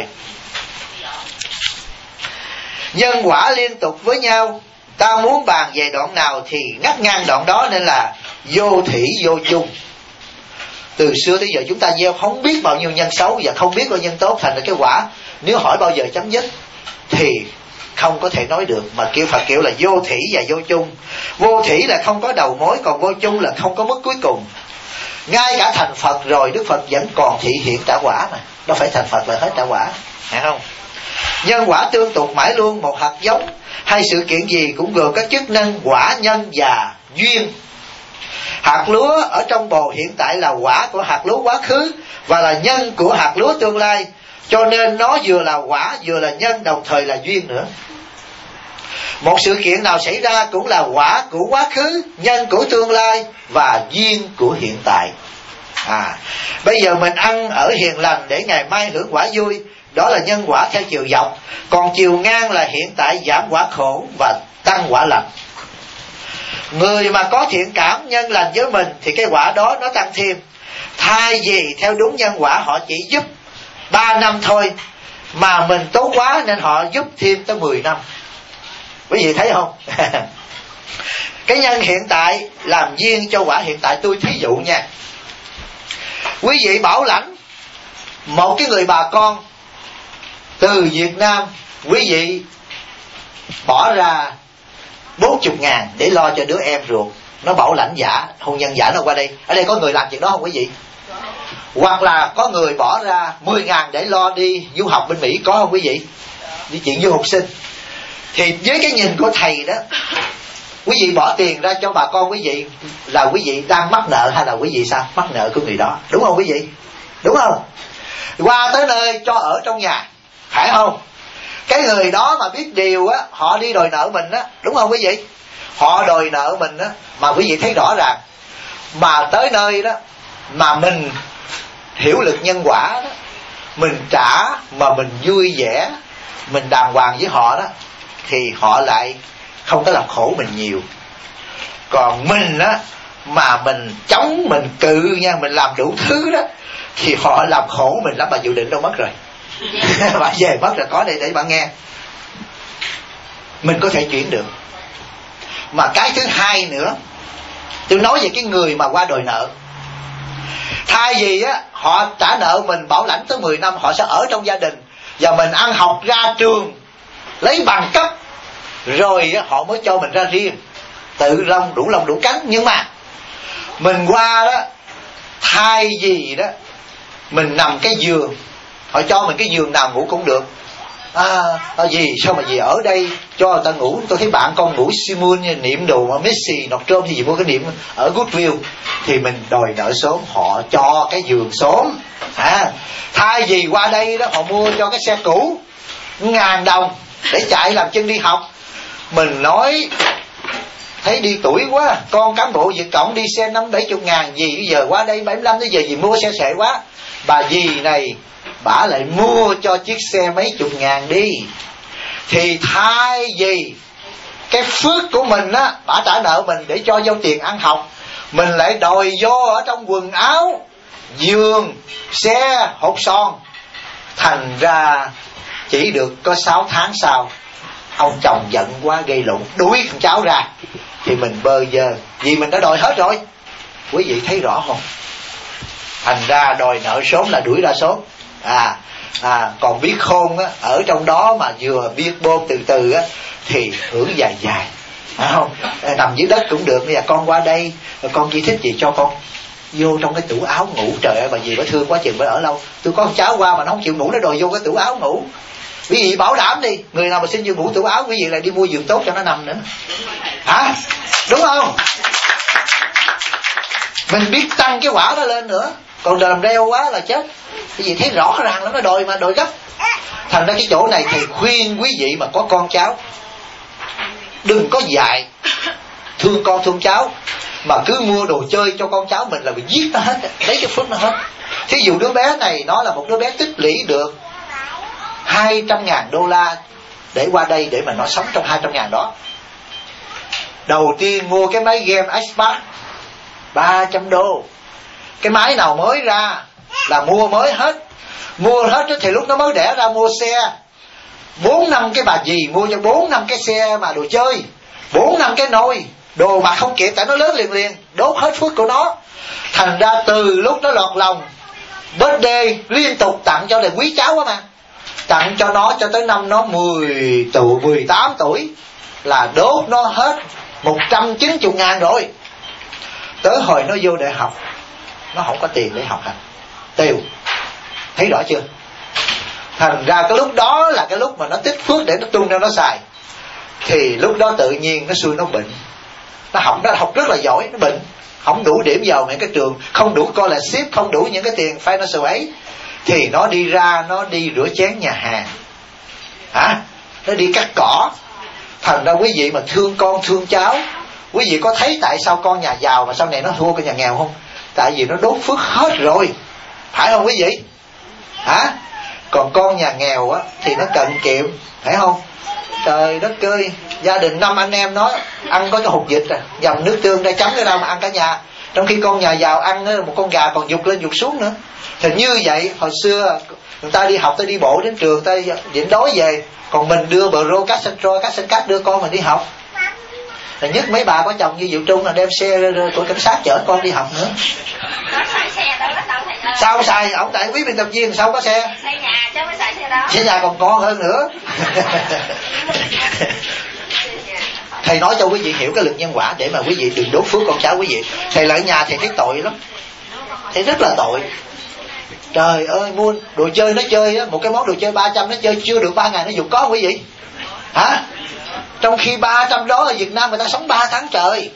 Nhân quả liên tục với nhau, ta muốn bàn về đoạn nào thì ngắt ngang đoạn đó, nên là vô thủy vô chung. Từ xưa tới giờ chúng ta gieo không biết bao nhiêu nhân xấu và không biết bao nhiêu nhân tốt, thành ra cái quả nếu hỏi bao giờ chấm dứt thì không có thể nói được. Mà kêu Phật kiểu là vô thủy và vô chung. Vô thủy là không có đầu mối, còn vô chung là không có mức cuối cùng. Ngay cả thành Phật rồi Đức Phật vẫn còn thị hiện trả quả mà. Nó phải thành Phật là hết trả quả, hiểu không? Nhân quả tương tục mãi luôn. Một hạt giống hay sự kiện gì cũng gồm các chức năng quả, nhân và duyên. Hạt lúa ở trong bồ hiện tại là quả của hạt lúa quá khứ và là nhân của hạt lúa tương lai, cho nên nó vừa là quả vừa là nhân, đồng thời là duyên nữa. Một sự kiện nào xảy ra cũng là quả của quá khứ, nhân của tương lai và duyên của hiện tại. À, bây giờ mình ăn ở hiền lành để ngày mai hưởng quả vui, đó là nhân quả theo chiều dọc. Còn chiều ngang là hiện tại giảm quả khổ và tăng quả lành. Người mà có thiện cảm nhân lành với mình thì cái quả đó nó tăng thêm. Thay vì theo đúng nhân quả họ chỉ giúp ba năm thôi, mà mình tốt quá nên họ giúp thêm tới mười năm. Quý vị thấy không? Cái nhân hiện tại làm duyên cho quả hiện tại. Tôi thí dụ nha, quý vị bảo lãnh một cái người bà con từ Việt Nam, quý vị bỏ ra bốn mươi ngàn để lo cho đứa em ruột, nó bảo lãnh giả, hôn nhân giả nó qua đây. Ở đây có người làm chuyện đó không quý vị? Hoặc là có người bỏ ra mười ngàn để lo đi du học bên Mỹ, có không quý vị? Đi chuyện du học sinh. Thì với cái nhìn của thầy đó, quý vị bỏ tiền ra cho bà con quý vị là quý vị đang mắc nợ hay là quý vị sao? Mắc nợ của người đó, đúng không quý vị? Đúng không? Qua tới nơi cho ở trong nhà, phải không? Cái người đó mà biết điều á, họ đi đòi nợ mình á, đúng không quý vị? Họ đòi nợ mình á, mà quý vị thấy rõ ràng, mà tới nơi đó mà mình hiểu lực nhân quả đó, mình trả mà mình vui vẻ, mình đàng hoàng với họ đó, thì họ lại không có làm khổ mình nhiều. Còn mình á mà mình chống, mình cự nha, mình làm đủ thứ đó, thì họ làm khổ mình lắm. Bà dự định đâu mất rồi. Bà về mất rồi, có đây để bà nghe. Mình có thể chuyển được. Mà cái thứ hai nữa, tôi nói về cái người mà qua đòi nợ. Thay vì á họ trả nợ mình bảo lãnh tới mười năm, họ sẽ ở trong gia đình và mình ăn học ra trường, lấy bằng cấp, rồi á, họ mới cho mình ra riêng, tự lông đủ lông đủ cánh. Nhưng mà mình qua đó, thay vì đó mình nằm cái giường, họ cho mình cái giường nào ngủ cũng được. À, à gì sao mà gì ở đây cho người ta ngủ? Tôi thấy bạn con ngủ Simon niệm đồ mà Messi nọt trôm thì gì mua cái niệm ở Goodwill. Thì mình đòi nợ sớm, họ cho cái giường sớm. À, thay vì qua đây đó họ mua cho cái xe cũ ngàn đồng để chạy làm chân đi học. Mình nói thấy đi tuổi quá, con cán bộ Việt Cộng đi xe năm bảy chục ngàn, gì bây giờ qua đây bảy mươi lăm tới giờ gì mua xe xệ quá. Bà dì này bả lại mua cho chiếc xe mấy chục ngàn đi. Thì thay vì cái phước của mình á, bả trả nợ mình để cho vô tiền ăn học, mình lại đòi vô ở trong quần áo, giường, xe, hộp son. Thành ra chỉ được có sáu tháng sau, ông chồng giận quá gây lộn, đuổi con cháu ra. Thì mình bơ vơ, vì mình đã đòi hết rồi. Quý vị thấy rõ không? Thành ra đòi nợ sớm là đuổi ra sớm. À, à còn biết khôn á, ở trong đó mà vừa biết bôn từ từ á, thì hưởng dài dài, phải không? Nằm dưới đất cũng được. Bây giờ con qua đây, con chỉ thích gì cho con vô trong cái tủ áo ngủ. Trời ơi bà dì bà thương quá chừng bà ở lâu. Tôi có con cháu qua mà nó không chịu ngủ, nó đòi vô cái tủ áo ngủ. Quý vị bảo đảm đi, người nào mà xin vô ngủ tủ áo, quý vị lại đi mua giường tốt cho nó nằm nữa. Hả? Đúng không? Mình biết tăng cái quả đó lên nữa. Còn làm reo quá là chết. Quý vị thấy rõ ràng lắm, nó đòi mà đòi gấp. Thành ra cái chỗ này thầy khuyên quý vị mà có con cháu, đừng có dại thương con thương cháu mà cứ mua đồ chơi cho con cháu mình là bị giết nó hết, lấy cái phước nó hết. Thí dụ đứa bé này nó là một đứa bé tích lũy được hai trăm ngàn đô la để qua đây để mà nó sống trong hai trăm ngàn đó. Đầu tiên mua cái máy game Xbox ba trăm đô. Cái máy nào mới ra là mua mới hết. Mua hết thì lúc nó mới đẻ ra mua xe, bốn năm cái bà dì mua cho bốn năm cái xe mà đồ chơi, bốn năm cái nồi đồ mà không kịp, tại nó lớn liền liền, đốt hết phước của nó. Thành ra từ lúc nó lọt lòng, birthday liên tục tặng cho, để quý cháu quá mà, tặng cho nó cho tới năm nó mười tuổi, mười tám tuổi là đốt nó hết một trăm chín mươi ngàn rồi. Tới hồi nó vô đại học, nó không có tiền để học hành, tiêu. Thấy rõ chưa? Thành ra cái lúc đó là cái lúc mà nó tích phước để nó tung ra nó xài. Thì lúc đó tự nhiên nó xui nó bệnh. Nó học, nó học rất là giỏi, nó bệnh, không đủ điểm vào những cái trường, không đủ scholarship, không đủ những cái tiền financial ấy. Thì nó đi ra, nó đi rửa chén nhà hàng, hả? Nó đi cắt cỏ. Thành ra quý vị mà thương con thương cháu, quý vị có thấy tại sao con nhà giàu mà sau này nó thua con nhà nghèo không? Tại vì nó đốt phước hết rồi, phải không quý vị? Hả? Còn con nhà nghèo á thì nó cận kiệm, phải không? Trời đất ơi, gia đình năm anh em nó ăn có cái hột vịt à, dầm nước tương ra chấm cái đâu mà ăn cả nhà. Trong khi con nhà giàu ăn một con gà còn dục lên dục xuống nữa. Thì như vậy hồi xưa người ta đi học, ta đi bộ đến trường, ta nhịn đói về, còn mình đưa bờ rô cát xanh trôi cát xanh cát đưa con mình đi học. Rồi nhất mấy bà có chồng như Diệu Trung là đem xe của cảnh sát chở con đi học nữa. Có xài xe đâu đâu thầy ơi. Sao xài? Ông đại quý biên tập viên sao có xe? Xe nhà chứ mới xài xe đó. Xe nhà còn con hơn nữa. Thầy nói cho quý vị hiểu cái lực nhân quả để mà quý vị đừng đốt phước con cháu quý vị. Thầy lại ở nhà thầy thấy tội lắm. Thầy rất là tội. Trời ơi, mua đồ chơi nó chơi á, một cái món đồ chơi ba trăm nó chơi chưa được ba ngày nó dùng có quý vị. Hả? Trong khi ba trăm đó ở Việt Nam người ta sống ba tháng trời.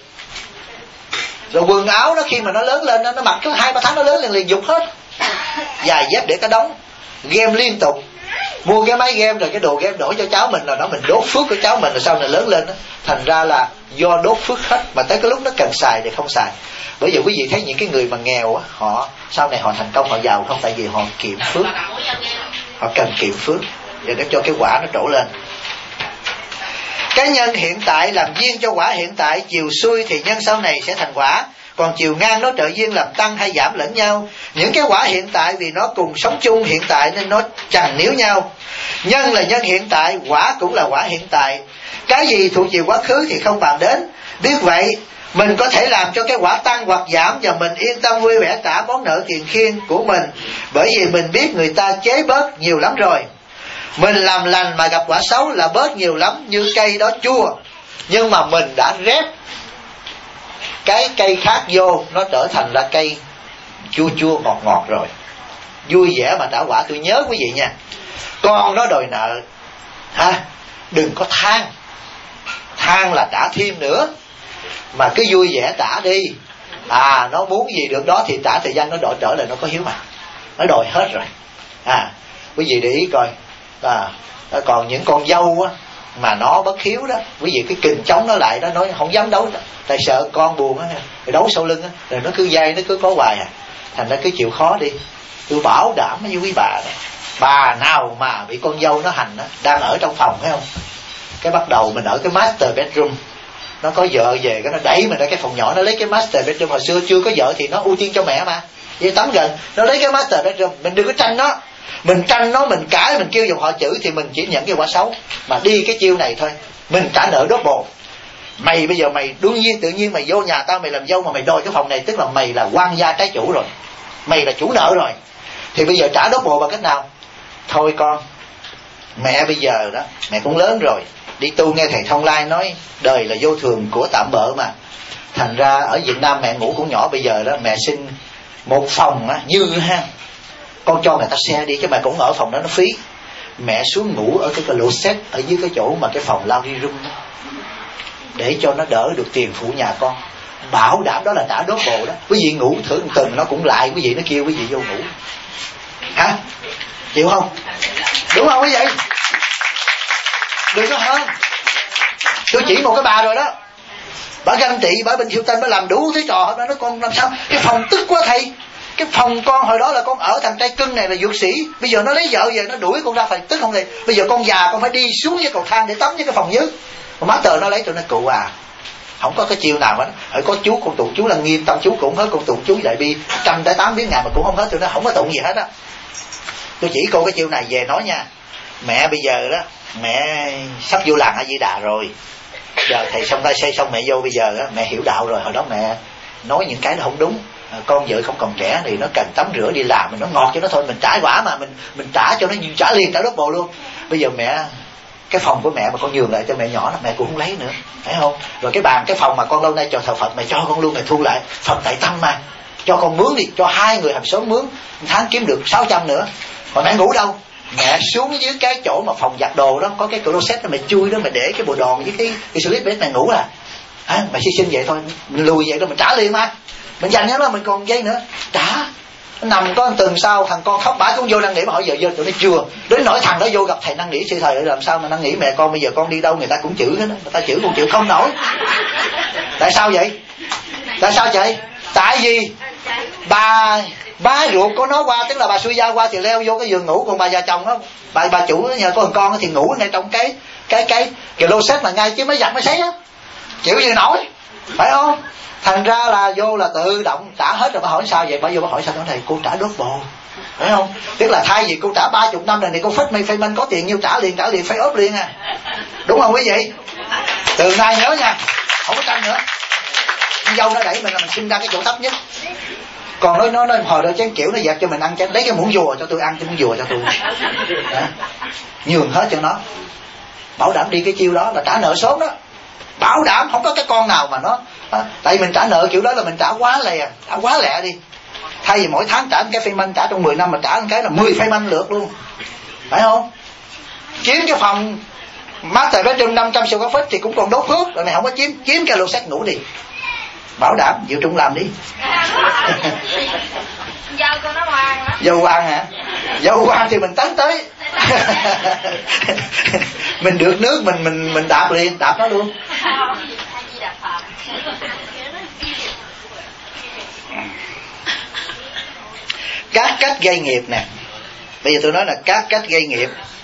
Rồi quần áo nó khi mà nó lớn lên nó mặc có hai ba tháng nó lớn lên liền dục hết. Giày dép để cả đống. Game liên tục. Mua cái máy game rồi cái đồ game đổi cho cháu mình rồi đó mình đốt phước của cháu mình rồi sau này lớn lên đó. Thành ra là do đốt phước hết mà tới cái lúc nó cần xài thì không xài. Bởi vì quý vị thấy những cái người mà nghèo á, họ sau này họ thành công họ giàu không, tại vì họ kiệm phước. Họ cần kiệm phước để nó cho cái quả nó trổ lên. Cái nhân hiện tại làm duyên cho quả hiện tại, chiều xuôi thì nhân sau này sẽ thành quả. Còn chiều ngang nó trợ duyên làm tăng hay giảm lẫn nhau. Những cái quả hiện tại vì nó cùng sống chung hiện tại nên nó chằng níu nhau. Nhân là nhân hiện tại, quả cũng là quả hiện tại. Cái gì thuộc về quá khứ thì không bàn đến. Biết vậy, mình có thể làm cho cái quả tăng hoặc giảm và mình yên tâm vui vẻ trả món nợ tiền khiên của mình. Bởi vì mình biết người ta chế bớt nhiều lắm rồi. Mình làm lành mà gặp quả xấu là bớt nhiều lắm, như cây đó chua. Nhưng mà mình đã rép cái cây khác vô, nó trở thành ra cây chua chua ngọt ngọt rồi. Vui vẻ mà trả quả. Tôi nhớ quý vị nha, con nó đòi nợ ha, đừng có than. Than là trả thêm nữa. Mà cứ vui vẻ trả đi. À nó muốn gì được đó thì trả, thời gian nó đòi trở lại nó có hiếu mà. Nó đòi hết rồi. À quý vị để ý coi. À, còn những con dâu á mà nó bất hiếu đó, quý vị cái kình chống nó lại đó, nói không dám đấu đó, tại sợ con buồn á, rồi đấu sau lưng á, rồi nó cứ dây nó cứ có hoài à. Thành ra cứ chịu khó đi. Tôi bảo đảm với quý bà này, bà nào mà bị con dâu nó hành á, đang ở trong phòng phải không, cái bắt đầu mình ở cái master bedroom, nó có vợ về cái nó đẩy mình ra cái phòng nhỏ, nó lấy cái master bedroom. Hồi xưa chưa có vợ thì nó ưu tiên cho mẹ mà, vậy tắm gần nó lấy cái master bedroom. Mình đừng có tranh nó, mình tranh nó, mình cãi, mình kêu dòng họ chữ thì mình chỉ nhận cái quả xấu. Mà đi cái chiêu này thôi, mình trả nợ đốt bồ. Mày bây giờ mày đương nhiên tự nhiên mày vô nhà tao mày làm dâu mà mày đòi cái phòng này, tức là mày là quan gia trái chủ rồi, mày là chủ nợ rồi. Thì bây giờ trả đốt bồ bằng cách nào? Thôi con, mẹ bây giờ đó mẹ cũng lớn rồi, đi tu nghe thầy Thông Lai nói đời là vô thường của tạm bợ mà. Thành ra ở Việt Nam mẹ ngủ cũng nhỏ, bây giờ đó mẹ xin một phòng á, như ha, con cho người ta xe đi chứ mẹ cũng ở phòng đó nó phí. Mẹ xuống ngủ ở cái lô set ở dưới cái chỗ mà cái phòng laundry room đó, để cho nó đỡ được tiền phụ nhà con. Bảo đảm đó là trả đốt bồ đó. Quý vị ngủ thử một tuần nó cũng lại quý vị, nó kêu quý vị vô ngủ. Hả? Chịu không? Đúng không quý vị? Đừng có hơn. Tôi chỉ một cái bà rồi đó, bà ganh tị, bà bên siêu tên, bà làm đủ thứ trò. Bà nói con làm sao cái phòng tức quá thầy, cái phòng con hồi đó là con ở thằng trai cưng này là dược sĩ, bây giờ nó lấy vợ về nó đuổi con ra, phải tức không thầy? Bây giờ con già con phải đi xuống với cầu thang để tắm với cái phòng dưới. Còn master nó lấy tụi nó cụ à, không có cái chiêu nào hết. Ở có chú con tụng chú là nghiêm tâm, chú cũng hết, con tụng chú dạy bi trăm tới tám tiếng ngày mà cũng không hết, tụi nó không có tụng gì hết á. Tôi chỉ cô cái chiêu này về nói nha. Mẹ bây giờ đó, mẹ sắp vô làng A Di Đà rồi, giờ thầy xong tay xây xong mẹ vô, bây giờ đó, mẹ hiểu đạo rồi. Hồi đó mẹ nói những cái nó không đúng. À, con vợ không còn trẻ thì nó cần tắm rửa đi làm, mình nó ngọt cho nó thôi, mình trả quả mà mình mình trả cho nó, trả liền trả đốt bồ luôn. Bây giờ mẹ, cái phòng của mẹ mà con nhường lại cho mẹ nhỏ, mẹ cũng không lấy nữa, phải không? Rồi cái bàn, cái phòng mà con lâu nay cho thờ Phật, mẹ cho con luôn, mẹ thu lại, Phật tại tâm mà, cho con mướn đi, cho hai người hàng xóm mướn, tháng kiếm được sáu trăm nữa. Còn mẹ ngủ đâu? Mẹ xuống dưới cái chỗ mà phòng giặt đồ đó, có cái closet đó, mẹ chui đó, mẹ để cái bộ đồ với cái cái slip bed, mẹ ngủ à? À, mẹ hy sinh vậy thôi, mình lùi vậy đó, mình trả liền mà, mình dành nó, mình còn dây nữa, trả. Nằm có một tuần sau thằng con khóc bả cũng vô năn nỉ, mà hỏi giờ vô tụi nó chưa đến nỗi thằng đó vô gặp thầy năn nỉ sư thầy, làm sao mà năn nỉ mẹ con, bây giờ con đi đâu người ta cũng chửi hết đó, người ta chửi con chịu không nổi. Tại sao vậy? Tại sao vậy? Tại vì bà ba ruột của nó qua, tức là bà Xuôi Gia qua thì leo vô cái giường ngủ, còn bà già chồng đó, bà bà chủ nhà có thằng con thì ngủ ngay trong cái cái cái cái lô xếp mà ngay chứ mới giặt mới sấy á, chịu gì nổi, phải không? Thành ra là vô là tự động trả hết rồi. Bà hỏi sao vậy? Bà vô bà hỏi sao đó thầy? Cô trả đốt bồ, phải không? Tức là thay vì cô trả ba chục năm này thì cô phết mây phê minh có tiền nhiêu trả liền, trả liền phải ốp liền à, đúng không quý vị? Từ nay nhớ nha, không có tranh nữa. Con dâu nó đẩy mình là mình xin ra cái chỗ thấp nhất. Còn nói nó nói hồi đó chén kiểu nó dẹp cho mình ăn chén, lấy cái muỗng dùa cho tôi ăn, cái muỗng dùa cho tôi. Đó. Nhường hết cho nó. Bảo đảm đi cái chiêu đó là trả nợ sớm đó. Bảo đảm không có cái con nào mà nó à, tại mình trả nợ kiểu đó là mình trả quá lẹ, trả quá lẹ đi. Thay vì mỗi tháng trả cái phim anh trả trong mười năm mà trả một cái là mười phim anh lượt luôn. Phải không? Chiếm cái phòng master bedroom năm trăm square feet thì cũng còn đốt phước, rồi này không có chiếm, chiếm cái lô sách ngủ đi. Bảo đảm Diệu Trung làm đi. Dâu con nó ngoan đó. Dâu ngoan hả? Dâu ngoan thì mình tấn tới. Mình được nước mình mình mình đạp liền, đạp nó luôn. Các cách gây nghiệp nè. Bây giờ tôi nói là các cách gây nghiệp.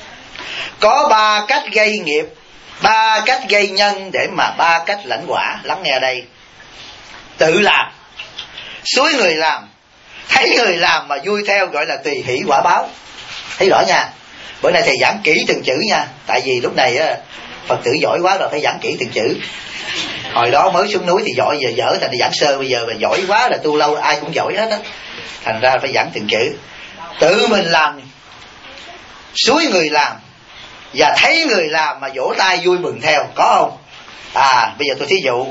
Có ba cách gây nghiệp, ba cách gây nhân để mà ba cách lãnh quả. Lắng nghe đây. Tự làm, suối người làm, thấy người làm mà vui theo gọi là tùy hỷ quả báo. Thấy rõ nha. Bữa nay thầy giảng kỹ từng chữ nha. Tại vì lúc này á, Phật tử giỏi quá rồi phải giảng kỹ từng chữ. Hồi đó mới xuống núi thì giỏi, giờ dở thành giảng sơ. Bây giờ mà giỏi quá là tu lâu ai cũng giỏi hết á. Thành ra phải giảng từng chữ. Tự mình làm, suối người làm, và thấy người làm mà vỗ tay vui mừng theo. Có không? À bây giờ tôi thí dụ.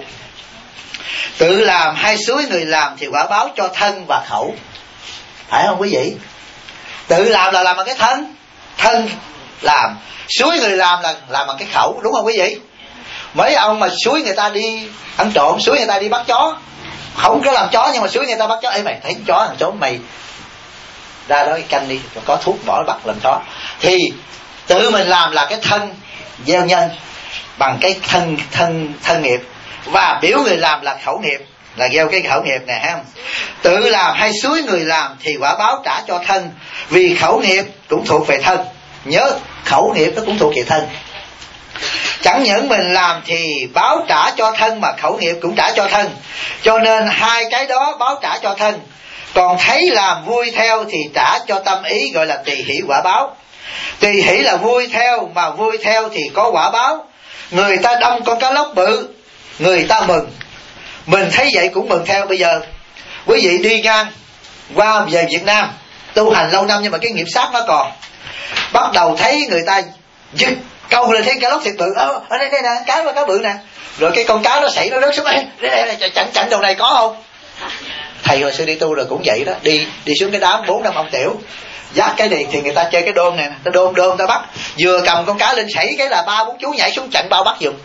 Tự làm hay suối người làm thì quả báo cho thân và khẩu. Phải không quý vị? Tự làm là làm bằng cái thân, thân làm. Suối người làm là làm bằng cái khẩu. Đúng không quý vị? Mấy ông mà suối người ta đi ăn trộm, suối người ta đi bắt chó, không có làm chó nhưng mà suối người ta bắt chó. Ê mày thấy chó thằng trốn mày ra đó cái canh đi, có thuốc bỏ bắt làm chó. Thì tự mình làm là cái thân gieo nhân bằng cái thân thân thân nghiệp, và biểu người làm là khẩu nghiệp, là gieo cái khẩu nghiệp nè ha. Tự làm hay suối người làm thì quả báo trả cho thân, vì khẩu nghiệp cũng thuộc về thân. Nhớ khẩu nghiệp nó cũng thuộc về thân. Chẳng những mình làm thì báo trả cho thân mà khẩu nghiệp cũng trả cho thân. Cho nên hai cái đó báo trả cho thân. Còn thấy làm vui theo thì trả cho tâm ý, gọi là tùy hỷ quả báo. Tùy hỷ là vui theo, mà vui theo thì có quả báo. Người ta đâm con cá lóc bự, người ta mừng, mình thấy vậy cũng mừng theo. Bây giờ quý vị đi ngang qua về Việt Nam tu hành lâu năm nhưng mà cái nghiệp sát nó còn, bắt đầu thấy người ta giật câu lên thấy cá lóc thiệt bự, ở đây đây nè, cá và cá bự nè, rồi cái con cá nó xảy nó rớt xuống đây, đây đây chặn chặn đầu này có không? Thầy hồi xưa đi tu rồi cũng vậy đó, đi đi xuống cái đám bốn năm ông tiểu dắt cái này thì người ta chơi cái đôn nè, ta đôn đôn ta bắt, vừa cầm con cá lên sảy cái là ba bốn chú nhảy xuống chặn bao bắt giùm.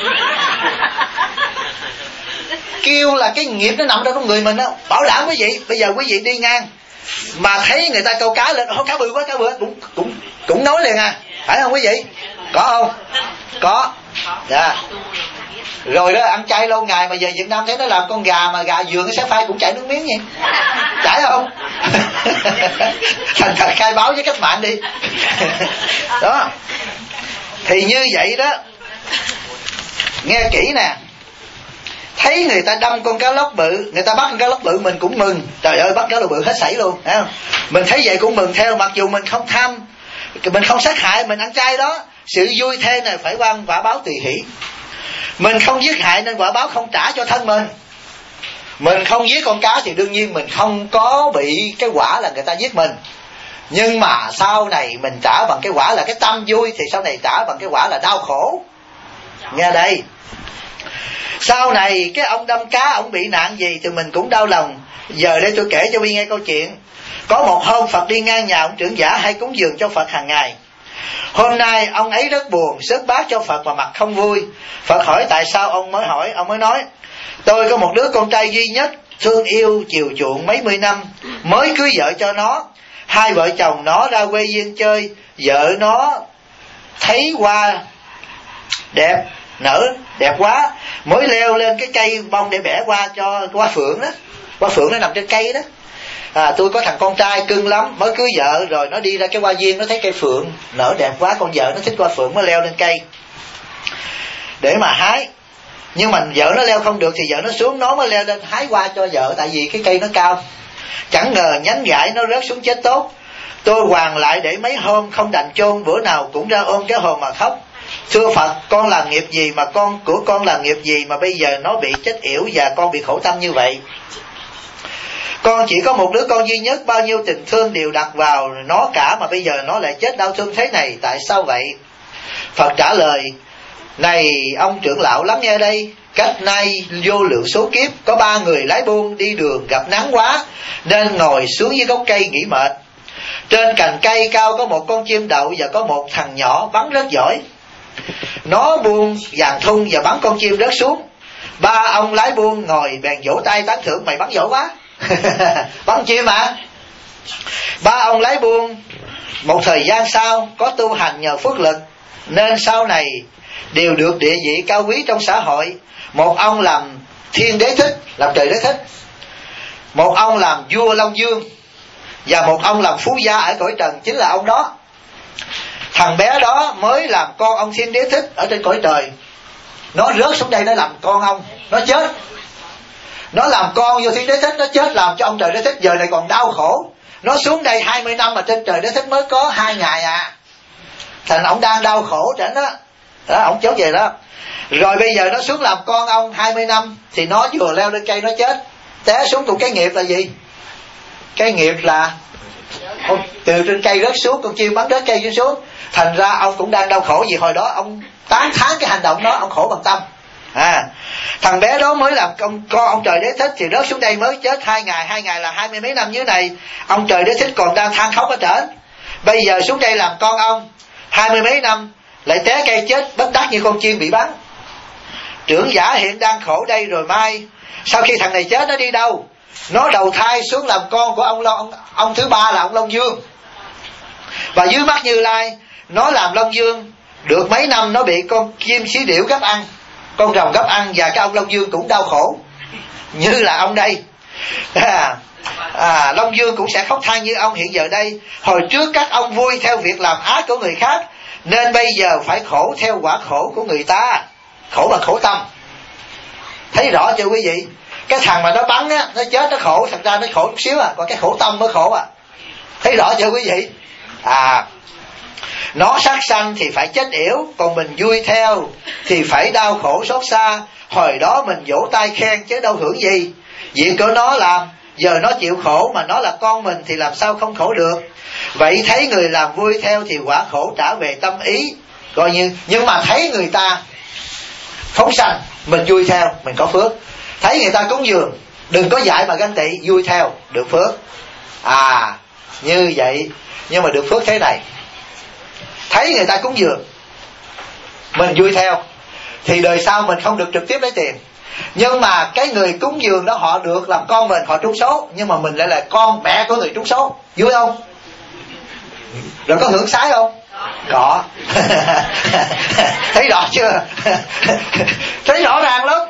Kêu là cái nghiệp nó nằm trong người mình đó. Bảo đảm quý vị, bây giờ quý vị đi ngang mà thấy người ta câu cá lên, ô cá bự quá, cá bự quá, cũng cũng cũng nói liền à, phải không quý vị? Có không? Có. Dạ. Rồi đó, ăn chay lâu ngày mà về Việt Nam thấy nó làm con gà mà gà vườn cái sáng phai cũng chảy nước miếng vậy. Chảy không? Thành thật khai báo với cách mạng đi. Đó. Thì như vậy đó. Nghe kỹ nè. Thấy người ta đâm con cá lóc bự, người ta bắt con cá lóc bự mình cũng mừng. Trời ơi, bắt cá lóc bự hết sảy luôn, thấy không? Mình thấy vậy cũng mừng theo, mặc dù mình không tham, mình không sát hại, mình ăn chay đó. Sự vui thêm này phải quan quả báo tùy hỷ. Mình không giết hại nên quả báo không trả cho thân mình. Mình không giết con cá thì đương nhiên mình không có bị cái quả là người ta giết mình. Nhưng mà sau này mình trả bằng cái quả là cái tâm vui, thì sau này trả bằng cái quả là đau khổ. Nghe đây. Sau này cái ông đâm cá, ông bị nạn gì thì mình cũng đau lòng. Giờ đây tôi kể cho Bi nghe câu chuyện. Có một hôm Phật đi ngang nhà ông trưởng giả hay cúng dường cho Phật hàng ngày. Hôm nay ông ấy rất buồn, xớt bát cho Phật và mặt không vui. Phật hỏi tại sao, ông mới hỏi, ông mới nói: tôi có một đứa con trai duy nhất, thương yêu chiều chuộng mấy mươi năm, mới cưới vợ cho nó. Hai vợ chồng nó ra quê duyên chơi, vợ nó thấy hoa đẹp, nở đẹp quá, mới leo lên cái cây bông để bẻ qua cho hoa phượng đó. Hoa phượng nó nằm trên cây đó. À, tôi có thằng con trai cưng lắm, mới cưới vợ rồi nó đi ra cái hoa viên, nó thấy cây phượng nở đẹp quá, con vợ nó thích hoa phượng, nó leo lên cây để mà hái. Nhưng mà vợ nó leo không được thì vợ nó xuống, nó mới leo lên hái hoa cho vợ, tại vì cái cây nó cao. Chẳng ngờ nhánh gãi nó rớt xuống chết tốt. Tôi hoàn lại để mấy hôm không đành chôn, bữa nào cũng ra ôm cái hồn mà khóc. Thưa Phật, con làm nghiệp gì mà con của con làm nghiệp gì mà bây giờ nó bị chết yểu và con bị khổ tâm như vậy? Con chỉ có một đứa con duy nhất, bao nhiêu tình thương đều đặt vào nó cả mà bây giờ nó lại chết đau thương thế này, tại sao vậy? Phật trả lời: này ông trưởng lão lắng nghe đây, cách nay vô lượng số kiếp, có ba người lái buôn đi đường gặp nắng quá nên ngồi xuống dưới gốc cây nghỉ mệt. Trên cành cây cao có một con chim đậu và có một thằng nhỏ bắn rất giỏi. Nó buông dàn thun và bắn con chim rớt xuống. Ba ông lái buôn ngồi bèn vỗ tay tán thưởng: mày bắn giỏi quá. Bắn chim mà. Ba ông lái buôn một thời gian sau có tu hành nhờ phước lực nên sau này đều được địa vị cao quý trong xã hội. Một ông làm thiên đế thích, làm trời đế thích. Một ông làm vua Long Dương. Và một ông làm phú gia ở cõi trần, chính là ông đó. Thằng bé đó mới làm con ông thiên đế thích ở trên cõi trời. Nó rớt xuống đây nó làm con ông, nó chết. Nó làm con vô thiên đế thích, nó chết làm cho ông trời đế thích giờ này còn đau khổ. Nó xuống đây hai mươi năm mà trên trời đế thích mới có hai ngày à. Thành ông đang đau khổ tránh đó. Đó, ông chốt về đó. Rồi bây giờ nó xuống làm con ông hai mươi năm thì nó vừa leo lên cây nó chết. Té xuống cùng cái nghiệp là gì? Cái nghiệp là ông, từ trên cây rớt xuống, con chim bắn rớt cây xuống. Thành ra ông cũng đang đau khổ vì hồi đó ông tán thán cái hành động đó, ông khổ bằng tâm. À, thằng bé đó mới làm con, con ông trời đế thích thì rớt xuống đây mới chết hai ngày, hai ngày là hai mươi mấy năm dưới này. Ông trời đế thích còn đang than khóc ở trển. Bây giờ xuống đây làm con ông hai mươi mấy năm lại té cây chết bất đắc như con chim bị bắn. Trưởng giả hiện đang khổ đây rồi mai sau khi thằng này chết nó đi đâu? Nó đầu thai xuống làm con của ông ông, ông thứ ba là ông Long Dương. Và dưới mắt Như Lai, nó làm Long Dương được mấy năm nó bị con chim xí điểu gấp ăn, con rồng gấp ăn, và cái ông Long Dương cũng đau khổ như là ông đây. À, à, Long Dương cũng sẽ khóc than như ông hiện giờ đây. Hồi trước các ông vui theo việc làm ác của người khác nên bây giờ phải khổ theo quả khổ của người ta. Khổ bằng khổ tâm. Thấy rõ chưa quý vị? Cái thằng mà nó bắn á, nó chết nó khổ, thật ra nó khổ chút xíu à, còn cái khổ tâm mới khổ à. Thấy rõ chưa quý vị? À, nó sát sanh thì phải chết yểu, còn mình vui theo thì phải đau khổ xót xa. Hồi đó mình vỗ tay khen chứ đâu hưởng gì. Việc của nó làm, giờ nó chịu khổ mà nó là con mình thì làm sao không khổ được. Vậy thấy người làm vui theo thì quả khổ trả về tâm ý. Coi như, nhưng mà thấy người ta phóng sanh, mình vui theo, mình có phước. Thấy người ta cúng dường, đừng có dại mà ganh tị, vui theo, được phước. À, như vậy, nhưng mà được phước thế này. Thấy người ta cúng dường, mình vui theo, thì đời sau mình không được trực tiếp lấy tiền. Nhưng mà cái người cúng dường đó họ được làm con mình, họ trúng số. Nhưng mà mình lại là con mẹ của người trúng số. Vui không? Rồi có hưởng sái không? Có. Thấy rõ chưa? Thấy rõ ràng lắm.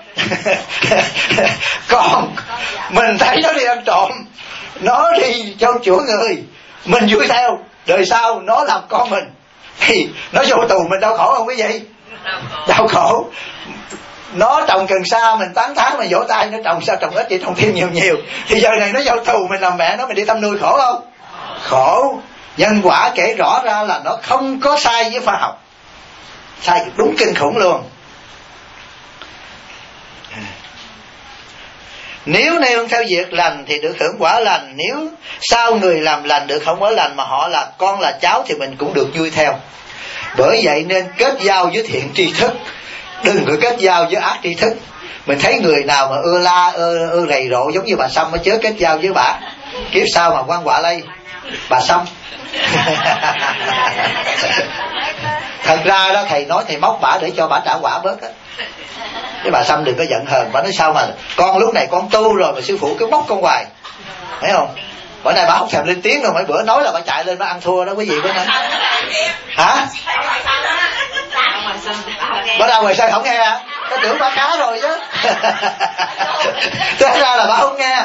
Còn mình thấy nó đi ăn trộm, nó đi cho chủ người, mình vui theo, đời sau nó làm con mình thì nó vô tù, mình đau khổ không quý vị? Đau khổ. Nó trồng cần sa mình tán thán mà vỗ tay, nó trồng sao trồng ít vậy, trồng thêm nhiều nhiều. Thì giờ này nó vô tù, mình làm mẹ nó, mình đi thăm nuôi, khổ không? Khổ. Nhân quả kể rõ ra là nó không có sai với khoa học, sai đúng kinh khủng luôn. Nếu nêu theo việc lành thì được hưởng quả lành. Nếu sao người làm lành được không quả lành mà họ là con là cháu thì mình cũng được vui theo. Bởi vậy nên kết giao với thiện tri thức, đừng có kết giao với ác tri thức. Mình thấy người nào mà ưa la ưa, ưa rầy rộ giống như bà Sâm mới chớ kết giao với bà. Kiếp sau mà quan quả lây bà Sâm. Thật ra đó thầy nói thầy móc bả để cho bả trả quả bớt á. Cái bà Sâm đừng có giận hờn. Bà nói sao mà con lúc này con tu rồi mà sư phụ cứ móc con hoài, thấy không? Bữa nay bà không thèm lên tiếng rồi, mấy bữa nói là bà chạy lên bà ăn thua đó quý vị. Bữa nay hả? Bữa nào ngoài sân không nghe hả? Tôi tưởng bà cá rồi chứ. Thế ra là bà không nghe.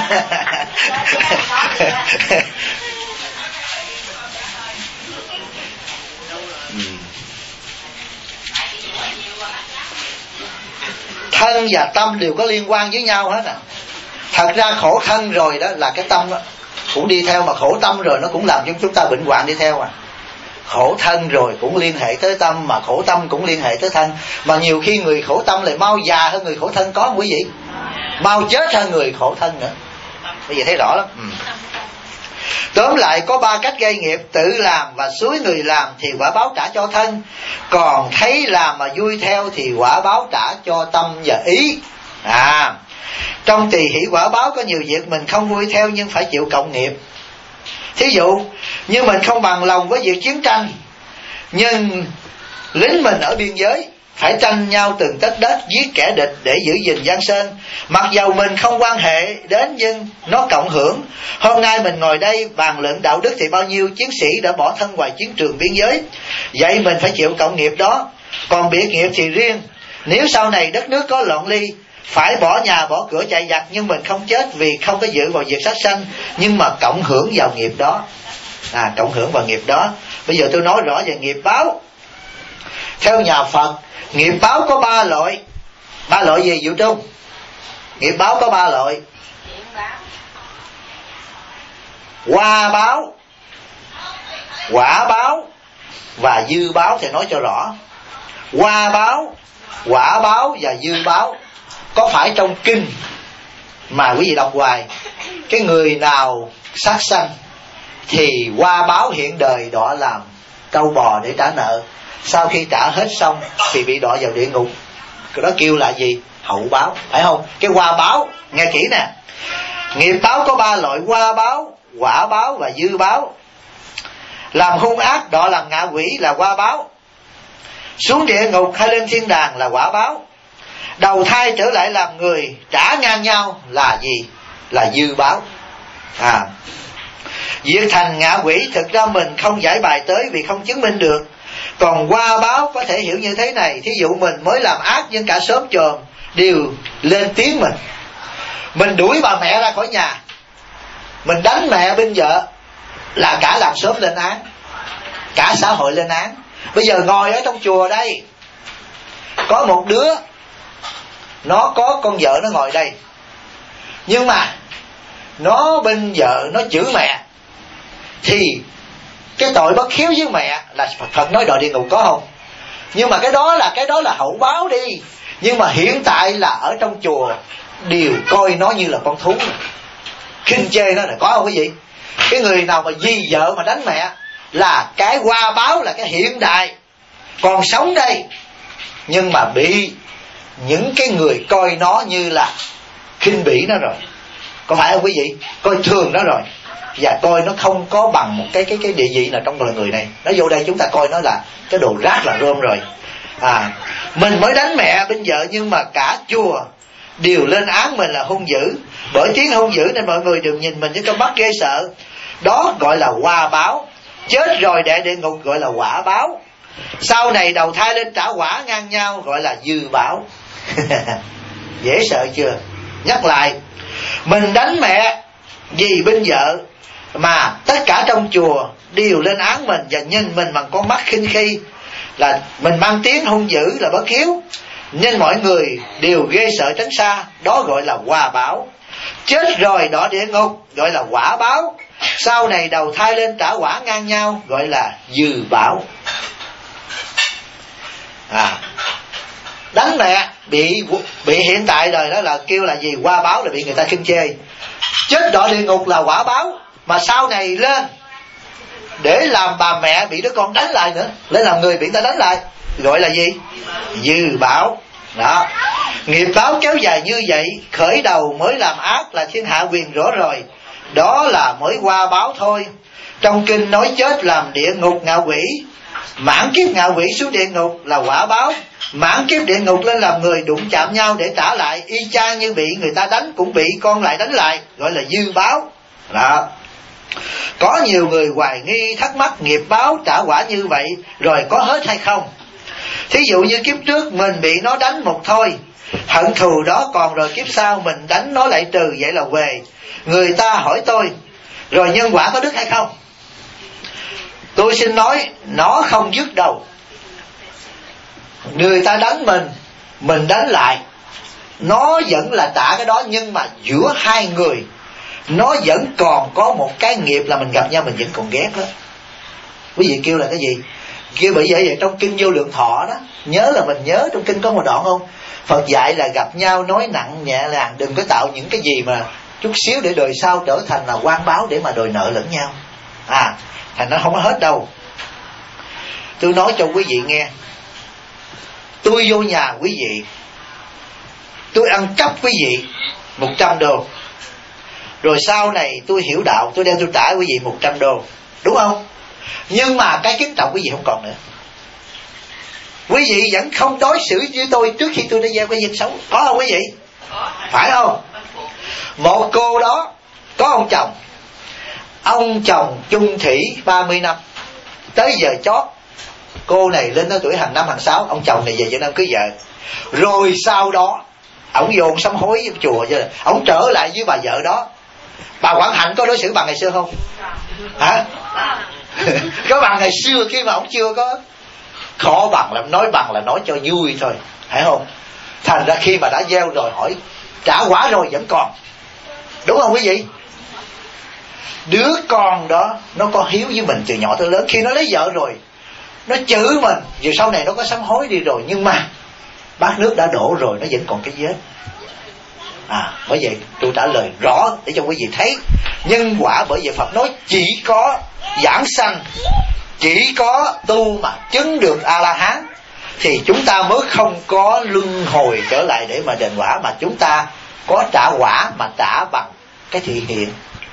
Thân và tâm đều có liên quan với nhau hết à. Thật ra khổ thân rồi đó là cái tâm đó cũng đi theo, mà khổ tâm rồi nó cũng làm cho chúng ta bệnh hoạn đi theo à. khổ thân rồi cũng liên hệ tới tâm, mà khổ tâm cũng liên hệ tới thân. Mà nhiều khi người khổ tâm lại mau già hơn người khổ thân, có không quý vị? Mau chết hơn người khổ thân nữa. Bây giờ thấy rõ lắm. ừ. Tóm lại có ba cách gây nghiệp: tự làm và xúi người làm thì quả báo trả cho thân, còn thấy làm mà vui theo thì quả báo trả cho tâm và ý. À, trong tỳ hỷ quả báo có nhiều việc mình không vui theo nhưng phải chịu cộng nghiệp. Thí dụ như mình không bằng lòng với việc chiến tranh, nhưng lính mình ở biên giới phải tranh nhau từng tấc đất, giết kẻ địch để giữ gìn Giang Sơn. Mặc dầu mình không quan hệ đến nhưng nó cộng hưởng. Hôm nay mình ngồi đây bàn luận đạo đức thì bao nhiêu chiến sĩ đã bỏ thân ngoài chiến trường biên giới, vậy mình phải chịu cộng nghiệp đó. Còn biệt nghiệp thì riêng, nếu sau này đất nước có loạn ly, phải bỏ nhà bỏ cửa chạy giặc, nhưng mình không chết vì không có dự vào việc sát sanh, nhưng mà cộng hưởng vào nghiệp đó. À, cộng hưởng vào nghiệp đó. Bây giờ tôi nói rõ về nghiệp báo. Theo nhà Phật, nghiệp báo có ba loại. Ba loại gì Vũ Trung? Nghiệp báo có ba loại: qua báo, quả báo và dư báo. Thì nói cho rõ, qua báo, quả báo và dư báo có phải trong kinh mà quý vị đọc hoài. Cái người nào sát sanh thì qua báo hiện đời đọa làm trâu bò để trả nợ, sau khi trả hết xong thì bị đọa vào địa ngục. Cái đó kêu là gì? Hậu báo, phải không? Cái qua báo, nghe kỹ nè. Nghiệp báo có ba loại: qua báo, quả báo và dư báo. Làm hung ác đọa làm ngạ quỷ là qua báo, xuống địa ngục hay lên thiên đàng là quả báo, đầu thai trở lại làm người trả ngang nhau là gì? Là dư báo. À, việc thành ngạ quỷ thực ra mình không giải bài tới vì không chứng minh được. Còn qua báo có thể hiểu như thế này: thí dụ mình mới làm ác nhưng cả xóm chòm đều lên tiếng mình. Mình đuổi bà mẹ ra khỏi nhà, mình đánh mẹ bên vợ, là cả làng xóm lên án, cả xã hội lên án. Bây giờ ngồi ở trong chùa đây, có một đứa nó có con vợ nó ngồi đây, nhưng mà nó bên vợ nó chửi mẹ, thì cái tội bất hiếu với mẹ là Phật nói đọa địa ngục, có không? Nhưng mà cái đó là cái đó là hậu báo đi. Nhưng mà hiện tại là ở trong chùa đều coi nó như là con thú, khinh chê nó là, có không quý vị? Cái người nào mà vì vợ mà đánh mẹ là cái qua báo, là cái hiện đại còn sống đây, nhưng mà bị những cái người coi nó như là khinh bỉ nó rồi, có phải không quý vị? Coi thường nó rồi, và coi nó không có bằng một cái cái cái địa vị nào trong loài người này. Nó vô đây chúng ta coi nó là cái đồ rác, là rơm rồi. À, mình mới đánh mẹ bên vợ nhưng mà cả chùa đều lên án mình là hung dữ. Bởi tiếng hung dữ nên mọi người đều nhìn mình với con mắt ghê sợ. Đó gọi là qua báo. Chết rồi đệ địa ngục gọi là quả báo. Sau này đầu thai lên trả quả ngang nhau gọi là dư báo. Dễ sợ chưa? Nhắc lại, mình đánh mẹ vì bên vợ mà tất cả trong chùa đều lên án mình và nhìn mình bằng con mắt khinh khi, là mình mang tiếng hung dữ là bất hiếu, nên mọi người đều ghê sợ tránh xa. Đó gọi là quả báo. Chết rồi đọa địa ngục gọi là quả báo. Sau này đầu thai lên trả quả ngang nhau gọi là dư báo. À, đánh mẹ bị bị hiện tại đời đó là kêu là gì? Qua báo, là bị người ta khinh chê. Chết đọa địa ngục là quả báo, mà sau này lên để làm bà mẹ bị đứa con đánh lại nữa, lên làm người bị người ta đánh lại gọi là gì? Dư báo. Đó, nghiệp báo kéo dài như vậy, khởi đầu mới làm ác là thiên hạ quyền rõ rồi, đó là mới qua báo thôi. Trong kinh nói chết làm địa ngục ngạ quỷ, mãn kiếp ngạ quỷ xuống địa ngục là quả báo, mãn kiếp địa ngục lên làm người đụng chạm nhau để trả lại, y chang như bị người ta đánh cũng bị con lại đánh lại, gọi là dư báo. Đó. Có nhiều người hoài nghi thắc mắc nghiệp báo trả quả như vậy rồi có hết hay không? Thí dụ như kiếp trước mình bị nó đánh một thôi, hận thù đó còn rồi kiếp sau mình đánh nó lại trừ, vậy là về. Người ta hỏi tôi, rồi nhân quả có đức hay không? Tôi xin nói, nó không dứt đâu. Người ta đánh mình, mình đánh lại, nó vẫn là trả cái đó, nhưng mà giữa hai người nó vẫn còn có một cái nghiệp là mình gặp nhau mình vẫn còn ghét đó. Quý vị kêu là cái gì? Kêu bởi vậy vậy trong kinh Vô Lượng Thọ đó, nhớ là mình nhớ trong kinh có một đoạn không? Phật dạy là gặp nhau nói nặng nhẹ nhàng, đừng có tạo những cái gì mà chút xíu để đời sau trở thành là oan báo để mà đòi nợ lẫn nhau. À, thành nó không có hết đâu. Tôi nói cho quý vị nghe, tôi vô nhà quý vị, tôi ăn cắp quý vị một trăm đô, rồi sau này tôi hiểu đạo, tôi đem tôi trả quý vị một trăm đô, đúng không? Nhưng mà cái kính trọng quý vị không còn nữa. Quý vị vẫn không đối xử với tôi trước khi tôi đã gieo cái nghiệp xấu, có không quý vị? Phải không? Một cô đó có ông chồng, ông chồng chung thủy ba mươi năm, tới giờ chót cô này lên tới tuổi hàng năm hàng sáu, ông chồng này về Việt Nam cưới vợ, rồi sau đó ổng vô ông sám hối với chùa chứ, ổng trở lại với bà vợ đó. Bà Quảng Hạnh có đối xử bằng ngày xưa không? Hả? Có bằng ngày xưa khi mà ổng chưa có. Khó bằng là nói bằng là nói cho vui thôi, phải không? Thành ra khi mà đã gieo rồi hỏi trả quả rồi vẫn còn, đúng không quý vị? Đứa con đó nó có hiếu với mình từ nhỏ tới lớn, khi nó lấy vợ rồi nó chửi mình, dù sau này nó có sám hối đi rồi, nhưng mà bát nước đã đổ rồi nó vẫn còn cái vết. À, bởi vậy tôi trả lời rõ để cho quý vị thấy nhân quả. Bởi vậy Phật nói chỉ có giảng sanh, chỉ có tu mà chứng được A-la-hán thì chúng ta mới không có luân hồi trở lại để mà đền quả, mà chúng ta có trả quả mà trả bằng cái thị hiện.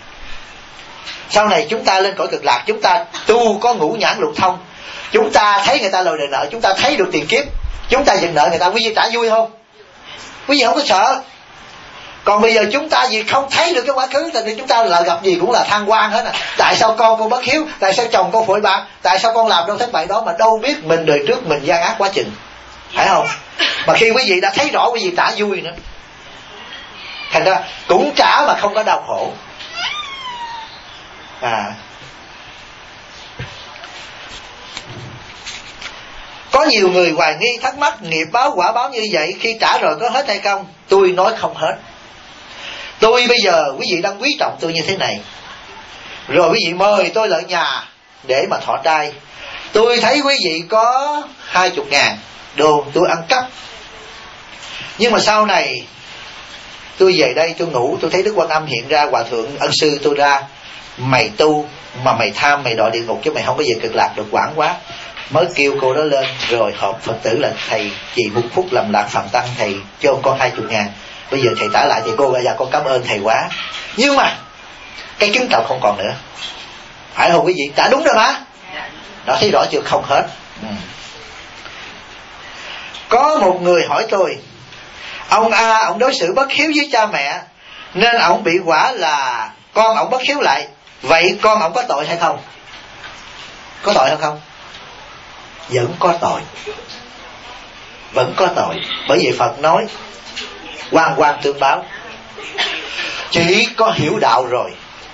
Sau này chúng ta lên cõi cực lạc, chúng ta tu có ngũ nhãn lục thông, chúng ta thấy người ta lòi đòi nợ, chúng ta thấy được tiền kiếp, chúng ta dừng nợ người ta, quý vị trả vui không? Quý vị không có sợ. Còn bây giờ chúng ta vì không thấy được cái quá khứ, thì chúng ta là gặp gì cũng là than oan hết à. Tại sao con con bất hiếu, tại sao chồng con phội bạc, tại sao con làm đâu thất bại đó, mà đâu biết mình đời trước mình gian ác quá chừng, phải không? Mà khi quý vị đã thấy rõ, quý vị trả vui nữa. Thành ra cũng trả mà không có đau khổ. À, có nhiều người hoài nghi thắc mắc nghiệp báo quả báo như vậy, khi trả rồi có hết hay không? Tôi nói không hết. Tôi bây giờ quý vị đang quý trọng tôi như thế này, rồi quý vị mời tôi lại nhà để mà thọ trai, tôi thấy quý vị có hai chục ngàn đồ tôi ăn cắp, nhưng mà sau này tôi về đây tôi ngủ, tôi thấy Đức Quan Âm hiện ra, Hòa Thượng Ân Sư tôi ra, mày tu mà mày tham mày đọa địa ngục chứ mày không có về cực lạc được, quảng quá. Mới kêu cô đó lên rồi họp Phật tử là thầy chỉ một phút làm lạc Phạm Tăng, thầy cho con hai chục ngàn, bây giờ thầy trả lại thì cô ra dạ con cảm ơn thầy quá. Nhưng mà cái chứng trọng không còn nữa, phải không quý vị? Trả đúng rồi mà. Đó, thấy rõ chưa? Không hết. Ừ. Có một người hỏi tôi, ông A ông đối xử bất hiếu với cha mẹ nên ông bị quả là con ông bất hiếu lại, vậy con ông có tội hay không? Có tội hay không? Vẫn có tội, vẫn có tội. Bởi vậy Phật nói oan oan tương báo. Chỉ có hiểu đạo rồi,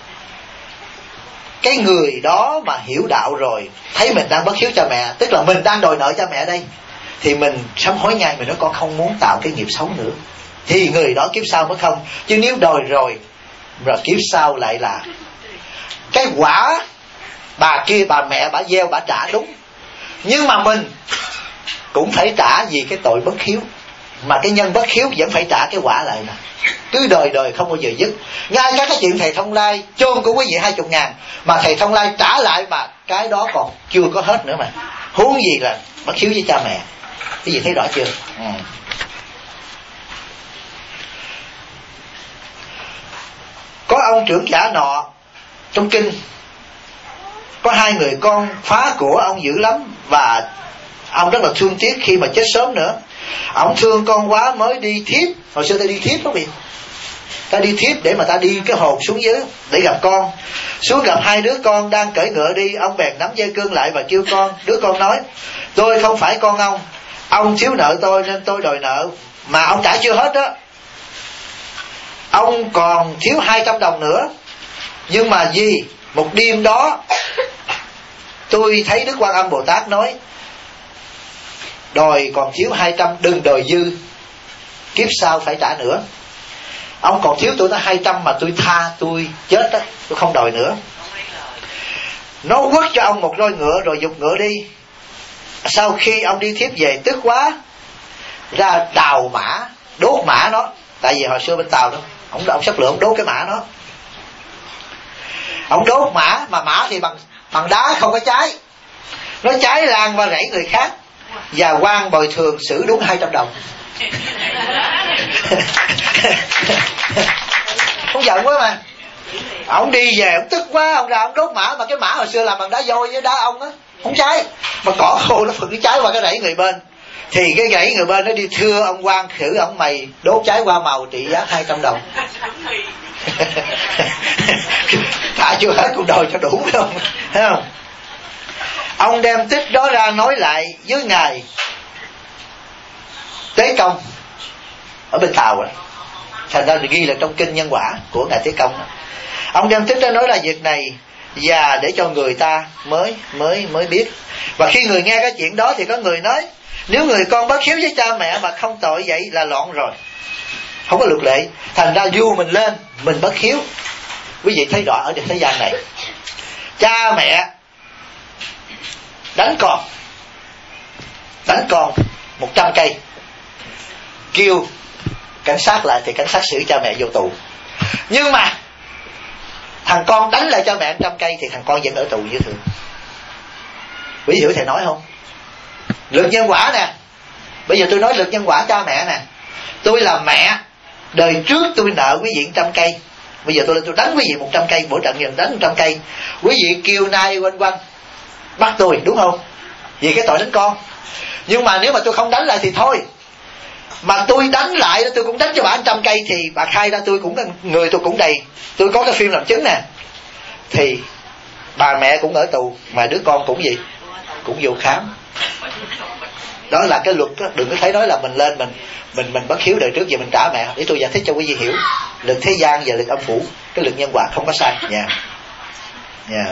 cái người đó mà hiểu đạo rồi, thấy mình đang bất hiếu cha mẹ, tức là mình đang đòi nợ cha mẹ đây, thì mình sám hối ngay, mình nói con không muốn tạo cái nghiệp xấu nữa, thì người đó kiếp sau mới không. Chứ nếu đòi rồi rồi kiếp sau lại là cái quả bà kia, bà mẹ bà gieo bà trả đúng, nhưng mà mình cũng phải trả vì cái tội bất hiếu, mà cái nhân bất hiếu vẫn phải trả cái quả lại nè, cứ đời đời không bao giờ dứt. Ngay các cái chuyện thầy Thông Lai chôn của quý vị hai chục ngàn mà thầy Thông Lai trả lại, mà cái đó còn chưa có hết nữa mà, huống gì là bất hiếu với cha mẹ. Cái gì thấy rõ chưa? Ừ. Có ông trưởng giả nọ trong kinh, có hai người con phá của ông dữ lắm, và ông rất là thương tiếc khi mà chết sớm nữa. Ông thương con quá mới đi thiếp, hồi xưa ta đi thiếp đó, ta đi thiếp để mà ta đi cái hồn xuống dưới để gặp con. Xuống gặp hai đứa con đang cưỡi ngựa đi, ông bèn nắm dây cương lại và kêu con. Đứa con nói, tôi không phải con ông, ông thiếu nợ tôi nên tôi đòi nợ, mà ông trả chưa hết đó, ông còn thiếu hai trăm đồng nữa. Nhưng mà vì một đêm đó tôi thấy Đức Quan Âm Bồ Tát nói, đòi còn thiếu hai trăm, đừng đòi dư, kiếp sau phải trả nữa. Ông còn thiếu tôi tới hai trăm mà tôi tha, tôi chết đó, tôi không đòi nữa. Nó quất cho ông một roi ngựa rồi giục ngựa đi. Sau khi ông đi thiếp về tức quá, ra đào mã, đốt mã nó. Tại vì hồi xưa bên Tàu đó, ông, ông sắp lựa ông đốt cái mã nó. Ông đốt mã, mà mã thì bằng bằng đá không có cháy, nó cháy lan qua rẫy người khác, và quan bồi thường xử đúng hai trăm đồng. Ông giận quá mà. Ông đi về ông tức quá, ông ra ông đốt mã, mà cái mã hồi xưa làm bằng đá vôi với đá ông á, không cháy, mà cỏ khô nó phực nó cháy qua cái rẫy người bên. Thì cái rẫy người bên nó đi thưa ông quan khử ông mày đốt cháy qua màu trị giá hai trăm đồng. Thả chưa hết cũng đòi cho đủ không, thấy không? Ông đem tích đó ra nói lại với ngài Tế Công ở bên Tàu rồi, thành ra ghi là trong kinh Nhân Quả của ngài Tế Công. Ông đem tích ra nói là việc này, và để cho người ta mới mới mới biết. Và khi người nghe cái chuyện đó thì có người nói, nếu người con bất hiếu với cha mẹ mà không tội vậy là loạn rồi, không có luật lệ. Thành ra vua mình lên, mình bất hiếu. Quý vị thấy rõ ở thế gian này, cha mẹ đánh con, đánh con một trăm cây, kêu cảnh sát lại thì cảnh sát xử cha mẹ vô tù. Nhưng mà thằng con đánh lại cha mẹ một trăm cây thì thằng con vẫn ở tù như thường. Quý vị hiểu thầy nói không? Luật nhân quả nè. Bây giờ tôi nói luật nhân quả cha mẹ nè. Tôi là mẹ, đời trước tôi nợ quý vị một trăm cây, bây giờ tôi lên tôi đánh quý vị một trăm cây, mỗi trận giờ đánh một trăm cây. Quý vị kêu nai quanh quanh bắt tôi, đúng không? Vì cái tội đánh con. Nhưng mà nếu mà tôi không đánh lại thì thôi, mà tôi đánh lại tôi cũng đánh cho bà một trăm cây, thì bà khai ra tôi cũng người tôi cũng đầy, tôi có cái phim làm chứng nè, thì bà mẹ cũng ở tù, mà đứa con cũng gì cũng vô khám. Đó là cái luật đó. Đừng có thấy nói là mình lên mình mình mình bất hiếu đời trước, giờ mình trả mẹ. Để tôi giải thích cho quý vị hiểu luật thế gian và luật âm phủ. Cái luật nhân quả không có sai nha. Nha.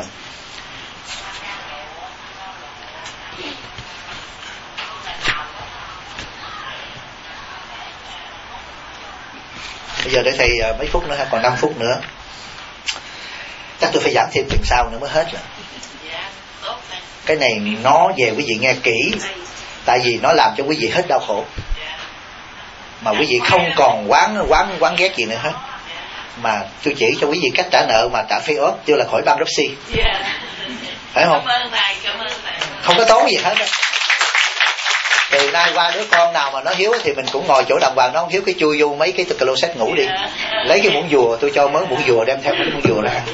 Bây giờ để thầy mấy phút nữa ha, còn năm phút nữa. Chắc tôi phải giảm thêm tuần sau nữa mới hết rồi. Cái này nó về quý vị nghe kỹ, tại vì nó làm cho quý vị hết đau khổ, mà quý vị không còn quán quán quán ghét gì nữa hết. Mà tôi chỉ cho quý vị cách trả nợ mà trả phê ốp, chưa là khỏi bankruptcy, phải không? Không có tốn gì hết đó. Từ nay qua đứa con nào mà nó hiếu thì mình cũng ngồi chỗ đàng hoàng, nó không hiếu cái chui vô mấy cái closet ngủ đi, lấy cái muỗng dùa, tôi cho mớ muỗng dùa đem theo cái muỗng dùa ra.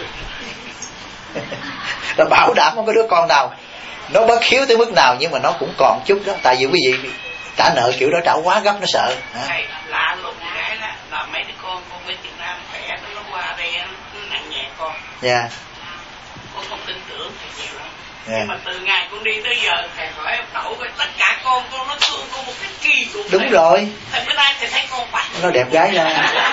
Nó bảo đảm không có đứa con nào nó bất hiếu tới mức nào, nhưng mà nó cũng còn chút đó. Tại vì quý vị trả nợ kiểu đó trả quá gấp, nó sợ. Thầy, lạ lùng cái là, là mấy đứa con con bên Việt Nam khỏe, nó qua đây nó nặng nhẹ con. Dạ. Yeah. Con không tin tưởng thầy nhiều lắm. Yeah. Nhưng mà từ ngày con đi tới giờ thầy hỏi em đậu với tất cả con con nó thương con một cái kỳ cục. Đúng thầy. Rồi. Thầy bữa nay thầy thấy con bạch. Nó đẹp gái ra.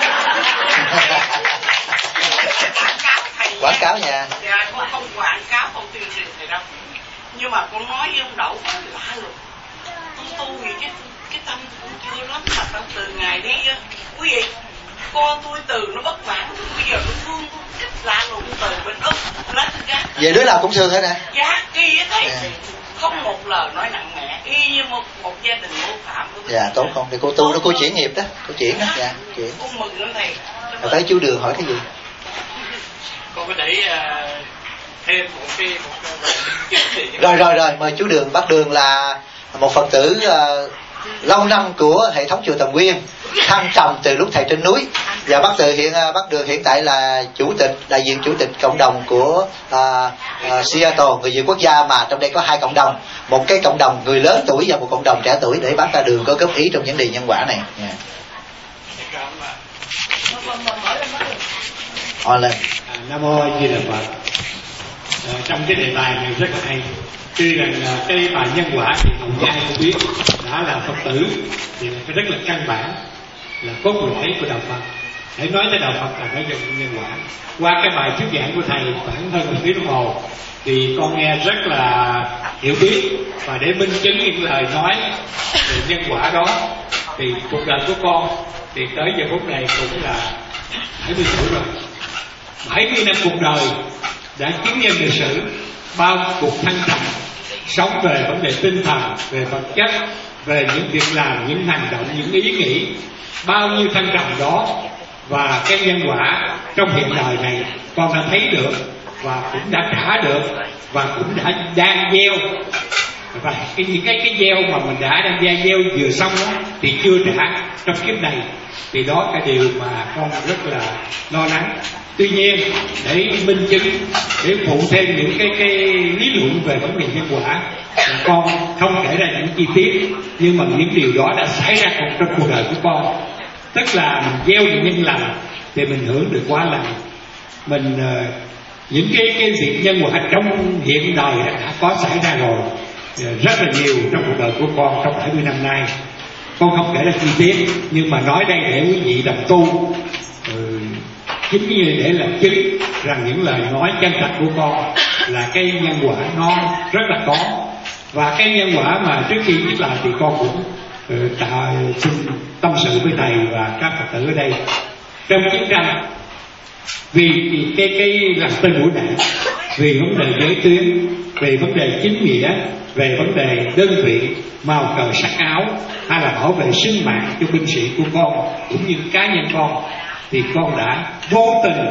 Quảng cáo thầy. Quảng cáo nha. Dạ, con không quảng cáo, không tuyên truyền thầy đâu. Nhưng mà con nói với ông Đậu có lạ luôn. Con tu thì cái, cái tâm cũng chưa lắm, mà tao từ ngày đi á, quý vị, con tôi từ nó bất mãn, bây giờ nó thương con rất lạ luôn, từ bên Úc lấy cái. Về đứa nào cũng thương hết nè. Dạ, kỳ á thầy. À. Không một lời nói nặng nề, y như một, một gia đình mô phạm. Dạ, tốt không? Thì cô tu đó, cô chuyển nghiệp đó, cô chuyển đó, dạ, chuyển. Con mừng lắm thầy. Rồi tới chú Đường hỏi cái gì? Con có để uh, thêm một cái một rồi rồi rồi mời chú Đường. Bác Đường là một Phật tử uh, lâu năm của hệ thống chùa Tầm Nguyên, thăng trầm từ lúc thầy trên núi, và bác từ hiện uh, bác Đường hiện tại là chủ tịch, đại diện chủ tịch cộng đồng của uh, uh, Seattle, người Việt quốc gia, mà trong đây có hai cộng đồng, một cái cộng đồng người lớn tuổi và một cộng đồng trẻ tuổi, để bác ra Đường có góp ý trong vấn đề nhân quả này. Yeah. Ho lên. À, Nam mô A Di Đà Phật. À, trong cái đề tài này rất là hay. Tuy rằng à, cái bài nhân quả thì hầu như ai cũng biết, đã là Phật tử thì là cái rất là căn bản, là cốt lõi của đạo Phật. Để nói tới đạo Phật là nói về nhân quả. Qua cái bài thuyết giảng của thầy khoảng hơn một tiếng đồng hồ thì con nghe rất là hiểu biết, và để minh chứng những lời nói về nhân quả đó thì cuộc đời của con thì tới giờ phút này cũng là bảy mươi tuổi rồi. bảy mươi năm cuộc đời đã chứng nhân lịch sử, bao cuộc thăng trầm, sống về vấn đề tinh thần, về vật chất, về những việc làm, những hành động, những ý nghĩ, bao nhiêu thăng trầm đó. Và cái nhân quả trong hiện đời này con đã thấy được và cũng đã trả được và cũng đã đang gieo. Và cái những cái cái gieo mà mình đã đang gieo, gieo vừa xong đó thì chưa trả trong kiếp này, thì đó là điều mà con rất là lo lắng. Tuy nhiên để minh chứng, để phụ thêm những cái cái lý luận về vấn đề nhân quả, con không kể ra những chi tiết, nhưng mà những điều đó đã xảy ra trong cuộc đời của con. Tức là mình gieo những nhân lành thì mình hưởng được quả lành. Mình uh, những cái cái việc nhân quả trong hiện đời đã có xảy ra rồi, uh, rất là nhiều trong cuộc đời của con trong bảy mươi năm nay. Con không kể ra chi tiết, nhưng mà nói đây để quý vị đồng tu uh, chính như để làm chứng rằng những lời nói chân thật của con là cái nhân quả nó rất là có. Và cái nhân quả mà trước khi viết lại thì con cũng uh, tạ, xin tâm sự với thầy và các Phật tử ở đây. Trong chiến tranh, vì cái cái làm tên mũi đạn, vì vấn đề giới tuyến, về vấn đề chính nghĩa, về vấn đề đơn vị, màu cờ sắc áo, hay là bảo vệ sinh mạng cho binh sĩ của con cũng như cá nhân con, thì con đã vô tình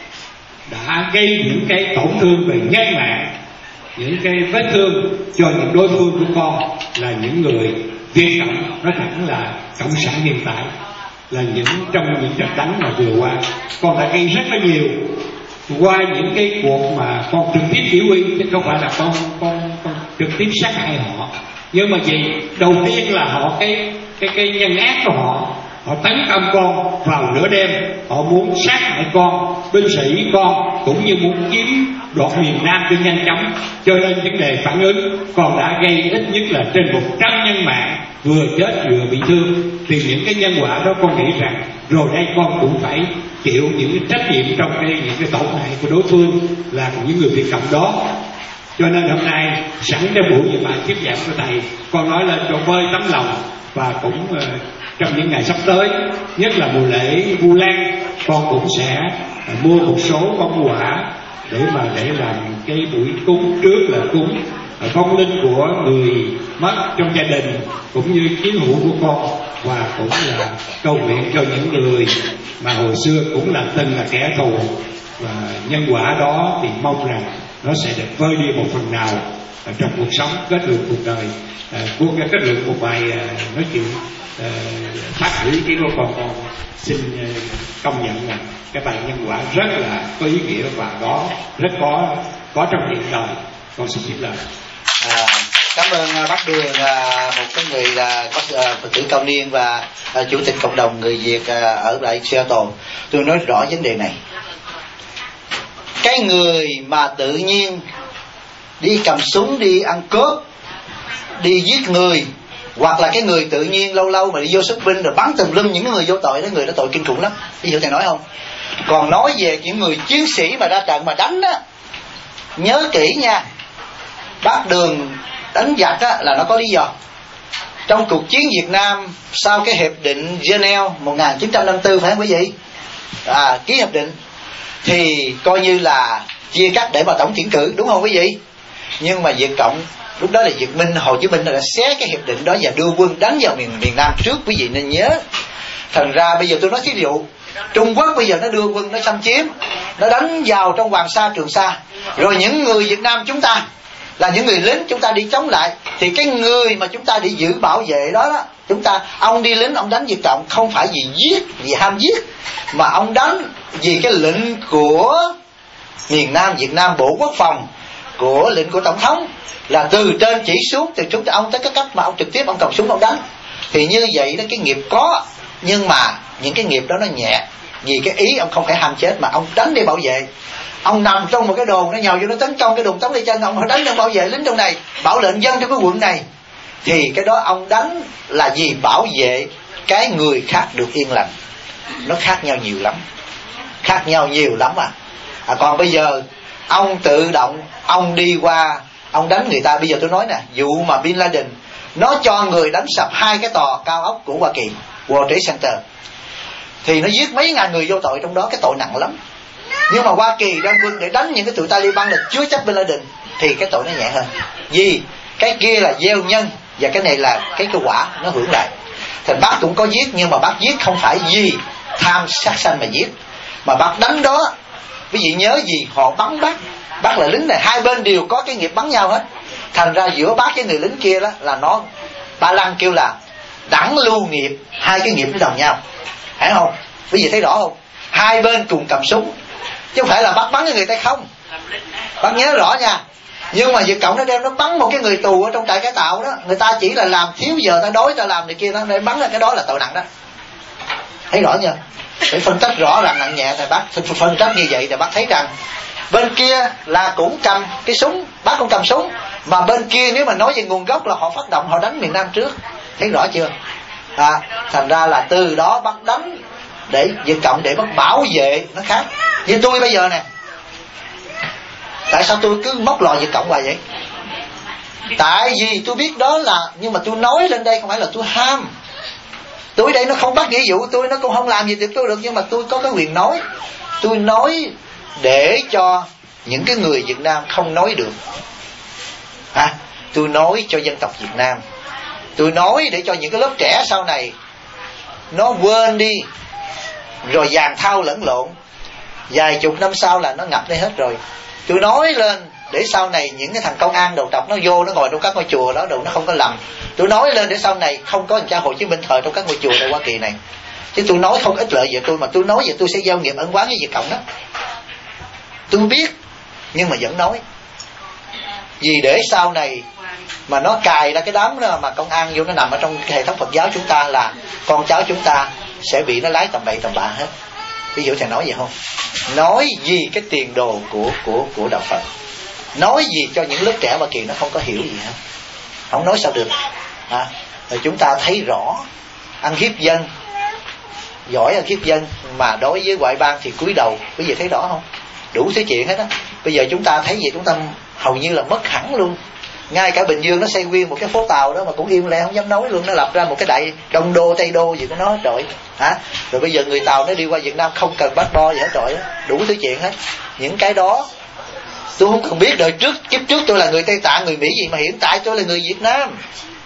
đã gây những cái tổn thương về nhân mạng, những cái vết thương cho những đối phương của con là những người Việt Cộng, nói thẳng là cộng sản hiện tại, là những trong những trận đánh mà vừa qua con đã gây rất là nhiều qua những cái cuộc mà con trực tiếp chỉ huy, chứ không phải là con con con trực tiếp sát hại họ. Nhưng mà gì đầu tiên là họ cái cái cái nhân ác của họ, họ tấn công con vào nửa đêm, họ muốn sát hại con, binh sĩ con, cũng như muốn chiếm đoạt miền Nam cho nhanh chóng. Cho nên vấn đề phản ứng con đã gây ít nhất là trên một trăm nhân mạng vừa chết vừa bị thương. Thì những cái nhân quả đó con nghĩ rằng rồi đây con cũng phải chịu những cái trách nhiệm trong cái những cái tổn hại của đối phương là những người Việt Cộng đó. Cho nên hôm nay sẵn cái buổi như bài thuyết giảng của thầy, con nói lên cho vơi tấm lòng. Và cũng uh, trong những ngày sắp tới, nhất là mùa lễ Vu Lan, con cũng sẽ uh, mua một số bông quả để mà để làm cái buổi cúng, trước là cúng uh, vong linh của người mất trong gia đình cũng như chiến hữu của con, và cũng là cầu nguyện cho những người mà hồi xưa cũng là từng là kẻ thù. Và nhân quả đó thì mong rằng nó sẽ được vơi đi một phần nào ở trong cuộc sống, kết luận cuộc đời. À, cô kết luận một bài à, nói chuyện à, phát biểu ý kiến của con, con xin à, công nhận là cái bài nhân quả rất là có ý nghĩa và đó rất có có trong hiện đời. Con xin biết lời. À, cảm ơn uh, bác Đường, uh, một cái người là có uh, Phật tử cao niên và uh, chủ tịch cộng đồng người Việt uh, ở tại Seattle. Tôi nói rõ vấn đề này. Cái người mà tự nhiên đi cầm súng đi ăn cướp, đi giết người, hoặc là cái người tự nhiên lâu lâu mà đi vô xuất binh rồi bắn tùm lum những người vô tội đó, người đó tội kinh khủng lắm. Ví dụ thầy nói không? Còn nói về những người chiến sĩ mà ra trận mà đánh á, nhớ kỹ nha, bác Đường đánh giặc á là nó có lý do. Trong cuộc chiến Việt Nam sau cái hiệp định Geneva một nghìn chín trăm năm mươi tư, phải không quý vị? À, ký hiệp định thì coi như là chia cắt để mà tổng tuyển cử, đúng không quý vị? Nhưng mà Việt Cộng lúc đó là Việt Minh, Hồ Chí Minh đã xé cái hiệp định đó và đưa quân đánh vào miền miền Nam trước, quý vị nên nhớ. Thành ra bây giờ tôi nói thí dụ Trung Quốc bây giờ nó đưa quân, nó xâm chiếm, nó đánh vào trong Hoàng Sa, Trường Sa, rồi những người Việt Nam chúng ta là những người lính, chúng ta đi chống lại, thì cái người mà chúng ta đi giữ bảo vệ đó đó, chúng ta, ông đi lính, ông đánh Việt Cộng không phải vì giết, vì ham giết, mà ông đánh vì cái lệnh của miền Nam Việt Nam, Bộ Quốc phòng, của lệnh của Tổng thống, là từ trên chỉ xuống, từ chúng ta ông tới cái cấp mà ông trực tiếp ông cầm súng ông đánh. Thì như vậy đó, cái nghiệp có, nhưng mà những cái nghiệp đó nó nhẹ, vì cái ý ông không phải ham chết mà ông đánh để bảo vệ. Ông nằm trong một cái đồn, nó nhào vô nó tấn công cái đồn tống đi chân ông, đánh để bảo vệ lính trong này, bảo lệnh dân trong cái quận này, thì cái đó ông đánh là vì bảo vệ cái người khác được yên lành. Nó khác nhau nhiều lắm, khác nhau nhiều lắm à. À còn bây giờ ông tự động ông đi qua ông đánh người ta. Bây giờ tôi nói nè, vụ mà Bin Laden nó cho người đánh sập hai cái tòa cao ốc của Hoa Kỳ, World Trade Center, thì nó giết mấy ngàn người vô tội trong đó, cái tội nặng lắm. Nhưng mà Hoa Kỳ ra quân để đánh những cái tụi Taliban là chứa chấp Bin Laden thì cái tội nó nhẹ hơn. Vì cái kia là gieo nhân và cái này là cái kết quả nó hưởng lại. Thì bác cũng có giết, nhưng mà bác giết không phải vì tham sát sanh mà giết, mà bác đánh đó. Quý vị nhớ gì họ bắn bác, bác là lính này, hai bên đều có cái nghiệp bắn nhau hết. Thành ra giữa bác với người lính kia đó là nó, Ba Lăng kêu là đẳng lưu nghiệp, hai cái nghiệp nó đồng nhau, phải không? Quý vị thấy rõ không? Hai bên cùng cầm súng, chứ không phải là bác bắn cái người tay không. Bác nhớ rõ nha. Nhưng mà Việt Cộng nó đem nó bắn một cái người tù ở trong trại cải tạo đó, người ta chỉ là làm thiếu giờ, ta đói ta làm này kia, nó bắn là cái đó là tội nặng đó. Thấy rõ chưa? Để phân tích rõ ràng nặng nhẹ thì bác phân tích như vậy thì bác thấy rằng bên kia là cũng cầm cái súng, bác cũng cầm súng, mà bên kia nếu mà nói về nguồn gốc là họ phát động, họ đánh miền Nam trước. Thấy rõ chưa? À, thành ra là từ đó bác đánh để Việt Cộng để bác bảo vệ nó khác. Như tôi bây giờ nè, tại sao tôi cứ móc lò Việt Cộng hoài vậy? Tại vì tôi biết đó là, nhưng mà tôi nói lên đây không phải là tôi ham. Tôi đây nó không bắt nghĩa vụ tôi, nó cũng không làm gì được tôi được, nhưng mà tôi có cái quyền nói. Tôi nói để cho những cái người Việt Nam không nói được. À, tôi nói cho dân tộc Việt Nam. Tôi nói để cho những cái lớp trẻ sau này nó quên đi, rồi dàn thao lẫn lộn, vài chục năm sau là nó ngập đây hết rồi. Tôi nói lên để sau này những cái thằng công an đầu trọc nó vô, nó ngồi trong các ngôi chùa đó, đồ nó không có lầm. Tôi nói lên để sau này không có cha Hồ Chí Minh thờ trong các ngôi chùa tại Hoa Kỳ này. Chứ tôi nói không ích lợi về tôi, mà tôi nói về tôi sẽ giao nghiệp ân oán với Việt Cộng đó. Tôi biết, nhưng mà vẫn nói. Vì để sau này mà nó cài ra cái đám đó mà công an vô, nó nằm ở trong hệ thống Phật giáo chúng ta, là con cháu chúng ta sẽ bị nó lái tầm bậy tầm bạ hết. Ví dụ thầy nói vậy không? Nói gì cái tiền đồ của của của đạo Phật, nói gì cho những lớp trẻ Hoa Kỳ nó không có hiểu gì hết, không nói sao được. À, rồi chúng ta thấy rõ ăn hiếp dân, giỏi ăn hiếp dân, mà đối với ngoại bang thì cúi đầu. Quý vị thấy rõ không? Đủ thứ chuyện hết á. Bây giờ chúng ta thấy gì chúng ta hầu như là mất hẳn luôn. Ngay cả Bình Dương nó xây nguyên một cái phố tàu đó mà cũng im lặng không dám nói luôn. Nó lập ra một cái đại Đông Đô Tây Đô gì của nó trời hả? Rồi bây giờ người Tàu nó đi qua Việt Nam không cần passport gì hết trời. Đủ thứ chuyện hết. Những cái đó tôi không cần biết. Đời trước, kiếp trước tôi là người Tây Tạng, người Mỹ gì, mà hiện tại tôi là người Việt Nam.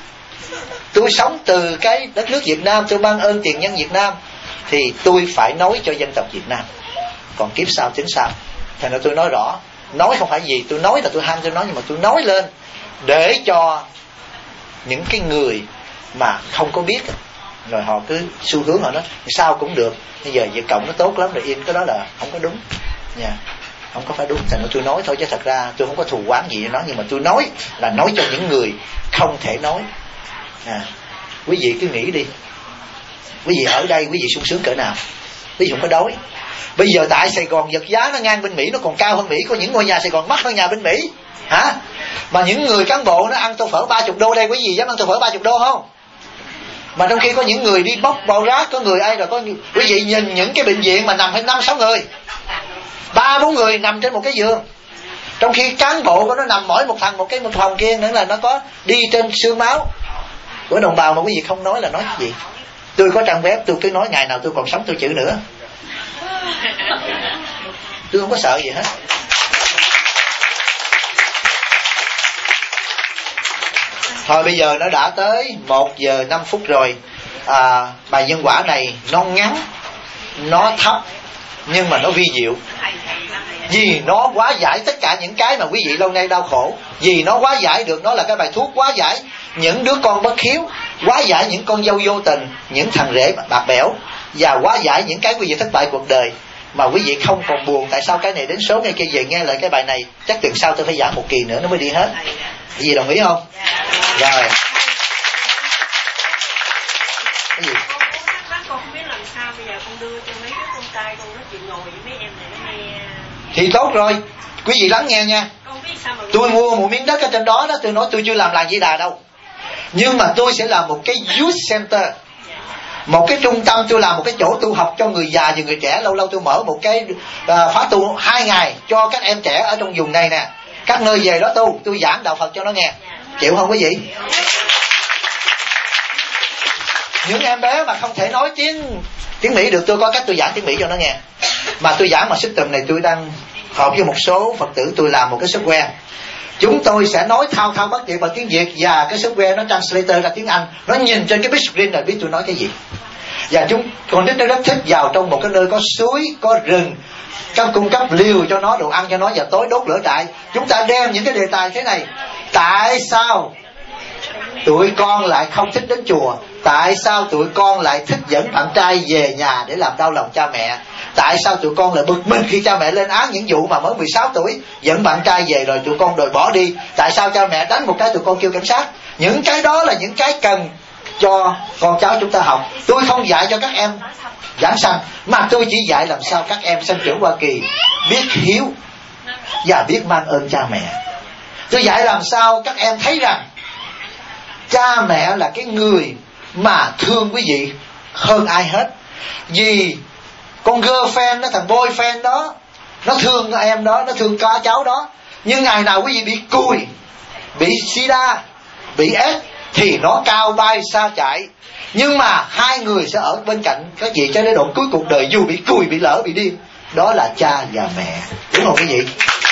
Tôi sống từ cái đất nước Việt Nam, tôi mang ơn tiền nhân Việt Nam, thì tôi phải nói cho dân tộc Việt Nam. Còn kiếp sau tính sao? Thành ra tôi nói rõ. Nói không phải gì tôi nói là tôi ham tôi nói, nhưng mà tôi nói lên để cho những cái người mà không có biết, rồi họ cứ xu hướng họ nói sao cũng được, bây giờ Việt Cộng nó tốt lắm rồi, yên cái đó là không có đúng nha, không có phải đúng. Thành ra tôi nói thôi, chứ thật ra tôi không có thù oán gì với nó, nhưng mà tôi nói là nói cho những người không thể nói. À, quý vị cứ nghĩ đi, quý vị ở đây quý vị sung sướng cỡ nào, quý vị không có đói. Bây giờ tại Sài Gòn vật giá nó ngang bên Mỹ, nó còn cao hơn Mỹ, có những ngôi nhà Sài Gòn mắc hơn nhà bên Mỹ hả? Mà những người cán bộ nó ăn tô phở ba chục đô đây, quý vị dám ăn tô phở ba chục đô không? Mà trong khi có những người đi bóc bao rác, có người ai rồi có quý vị nhìn những cái bệnh viện mà nằm hết năm sáu người, ba bốn người nằm trên một cái giường, trong khi cán bộ của nó nằm mỗi một thằng một cái một phòng kia nữa, là nó có đi trên xương máu của đồng bào mà quý vị không nói là nói cái gì. Tôi có trang web, tôi cứ nói ngày nào tôi còn sống tôi chữ nữa, tôi không có sợ gì hết. Thôi bây giờ nó đã tới một giờ năm phút rồi. à, Bài nhân quả này nó ngắn, nó thấp, nhưng mà nó vi diệu. Vì nó hóa giải tất cả những cái mà quý vị lâu nay đau khổ. Vì nó hóa giải được, nó là cái bài thuốc hóa giải những đứa con bất hiếu, hóa giải những con dâu vô tình, những thằng rể bạc bẽo, và hóa giải những cái quý vị thất bại cuộc đời. Mà quý vị không còn buồn tại sao cái này đến số ngay kia về nghe lời cái bài này, chắc tuần sau tôi phải giảng một kỳ nữa nó mới đi hết. Quý vị đồng ý không? Rồi. Cái gì? Con không biết làm sao bây giờ con đưa cho mấy đứa con trai con nó chịu ngồi với mấy em này nó nghe. Thì tốt rồi, quý vị lắng nghe nha. Con biết sao mà tôi mua một miếng đất ở trên đó đó, tôi nói tôi chưa làm làng Di Đà đâu, nhưng mà tôi sẽ làm một cái youth center, một cái trung tâm, tôi làm một cái chỗ tu học cho người già và người trẻ. Lâu lâu tôi mở một cái uh, khóa tu hai ngày cho các em trẻ ở trong vùng này nè, các nơi về đó tu, tôi giảng đạo Phật cho nó nghe. Chịu không quý vị? Những em bé mà không thể nói tiếng tiếng Mỹ được, tôi có cách tôi giảng tiếng Mỹ cho nó nghe. Mà tôi giảng mà sức tuần này tôi đang họp với một số Phật tử, tôi làm một cái software. Chúng tôi sẽ nói thao thao bất tuyệt bằng tiếng Việt, và cái software nó translator ra tiếng Anh. Nó nhìn trên cái big screen là biết tôi nói cái gì. Và chúng con nít nó rất thích vào trong một cái nơi có suối, có rừng, các cung cấp liều cho nó, đồ ăn cho nó, và tối đốt lửa trại. Chúng ta đem những cái đề tài thế này: tại sao tụi con lại không thích đến chùa? Tại sao tụi con lại thích dẫn bạn trai về nhà để làm đau lòng cha mẹ? Tại sao tụi con lại bực mình khi cha mẹ lên án những vụ mà mới mười sáu tuổi dẫn bạn trai về rồi tụi con đòi bỏ đi? Tại sao cha mẹ đánh một cái tụi con kêu cảnh sát? Những cái đó là những cái cần cho con cháu chúng ta học. Tôi không dạy cho các em giảng sanh, mà tôi chỉ dạy làm sao các em sinh trưởng Hoa Kỳ biết hiếu và biết mang ơn cha mẹ. Tôi dạy làm sao các em thấy rằng cha mẹ là cái người mà thương quý vị hơn ai hết. Vì con girlfriend đó, thằng boyfriend đó, nó thương em đó, nó thương cá cháu đó. Nhưng ngày nào quý vị bị cùi, bị sida, bị ết thì nó cao bay xa chạy. Nhưng mà hai người sẽ ở bên cạnh các vị cho đến đoạn cuối cuộc đời, dù bị cùi, bị lỡ, bị điên. Đó là cha và mẹ. Đúng không quý vị?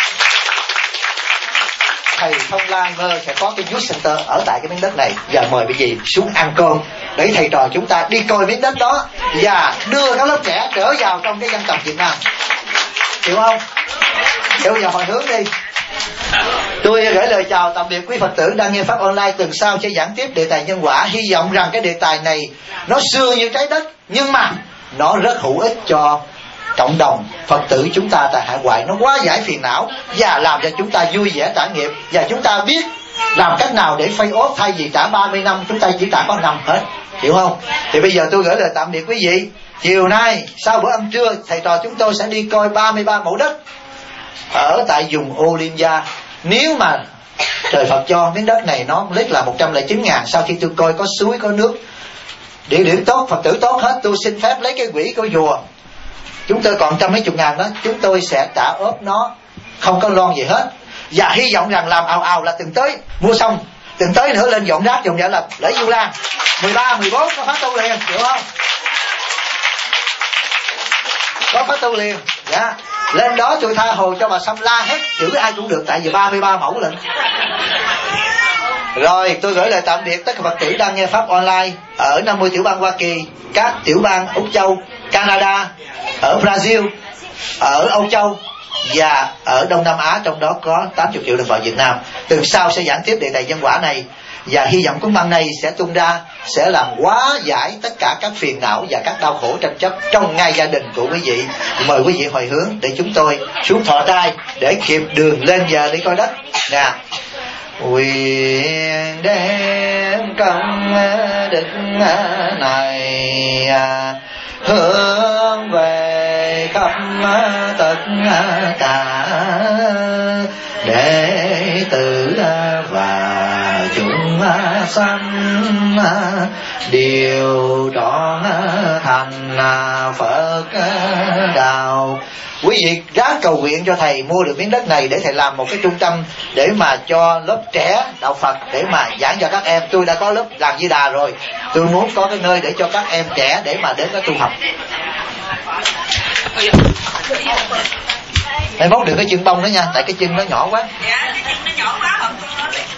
Thầy Thông Lai mơ sẽ có cái youth center ở tại cái miếng đất này, và mời quý vị xuống ăn cơm để thầy trò chúng ta đi coi miếng đất đó và đưa các lớp trẻ trở vào trong cái dân tộc Việt Nam. Hiểu không? Hiểu vào hồi hướng đi. Tôi gửi lời chào tạm biệt quý Phật tử đang nghe pháp online. Tuần sau sẽ giảng tiếp đề tài nhân quả. Hy vọng rằng cái đề tài này nó xưa như trái đất, nhưng mà nó rất hữu ích cho cộng đồng Phật tử chúng ta tại hải ngoại. Nó quá giải phiền não và làm cho chúng ta vui vẻ trải nghiệm, và chúng ta biết làm cách nào để pay off. Thay vì trả ba mươi năm, chúng ta chỉ trả có năm hết. Hiểu không? Thì bây giờ tôi gửi lời tạm biệt quý vị. Chiều nay sau bữa ăn trưa, thầy trò chúng tôi sẽ đi coi ba mươi ba mẫu đất ở tại vùng Olympia. Nếu mà trời Phật cho, miếng đất này nó lít là một trăm lẻ chín ngàn. Sau khi tôi coi có suối, có nước, địa điểm tốt, Phật tử tốt hết, tôi xin phép lấy cái quỹ của chùa. Chúng tôi còn trăm mấy chục ngàn đó, chúng tôi sẽ trả ốp nó, không có loan gì hết. Và hy vọng rằng làm ào ào là từng tới mua xong, từng tới nữa lên dọn rác, dọn dẹp là lễ Vu Lan mười ba, mười bốn có phát tu liền, hiểu không? Có phát tu liền, dạ. Lên đó tôi tha hồ cho bà Sâm la hết chữ ai cũng được, tại vì ba mươi ba mẫu lận. Rồi tôi gửi lời tạm biệt tất cả Phật tử đang nghe pháp online ở năm mươi tiểu bang Hoa Kỳ, các tiểu bang Úc Châu, Canada, ở Brazil, ở Âu Châu và ở Đông Nam Á, trong đó có tám mươi triệu đồng bào Việt Nam. Tuần sau sẽ giảng tiếp đề tài nhân quả này, và hy vọng cuốn băng này sẽ tung ra, sẽ làm hóa giải tất cả các phiền não và các đau khổ tranh chấp trong ngay gia đình của quý vị. Mời quý vị hồi hướng để chúng tôi xuống thọ trai để kịp đường lên giờ đi coi đất nè. Quyền đem công đức này hướng về khắp tất cả đệ tử và chúng sanh đều trọn thành Phật đạo. Quý vị ráng cầu nguyện cho thầy mua được miếng đất này để thầy làm một cái trung tâm để mà cho lớp trẻ đạo Phật, để mà giảng cho các em. Tôi đã có lớp Làng Di Đà rồi, tôi muốn có cái nơi để cho các em trẻ để mà đến cái tu học. Thầy mốt được cái chân bông đó nha, tại cái chân nó nhỏ quá. Dạ, cái chân nó nhỏ quá,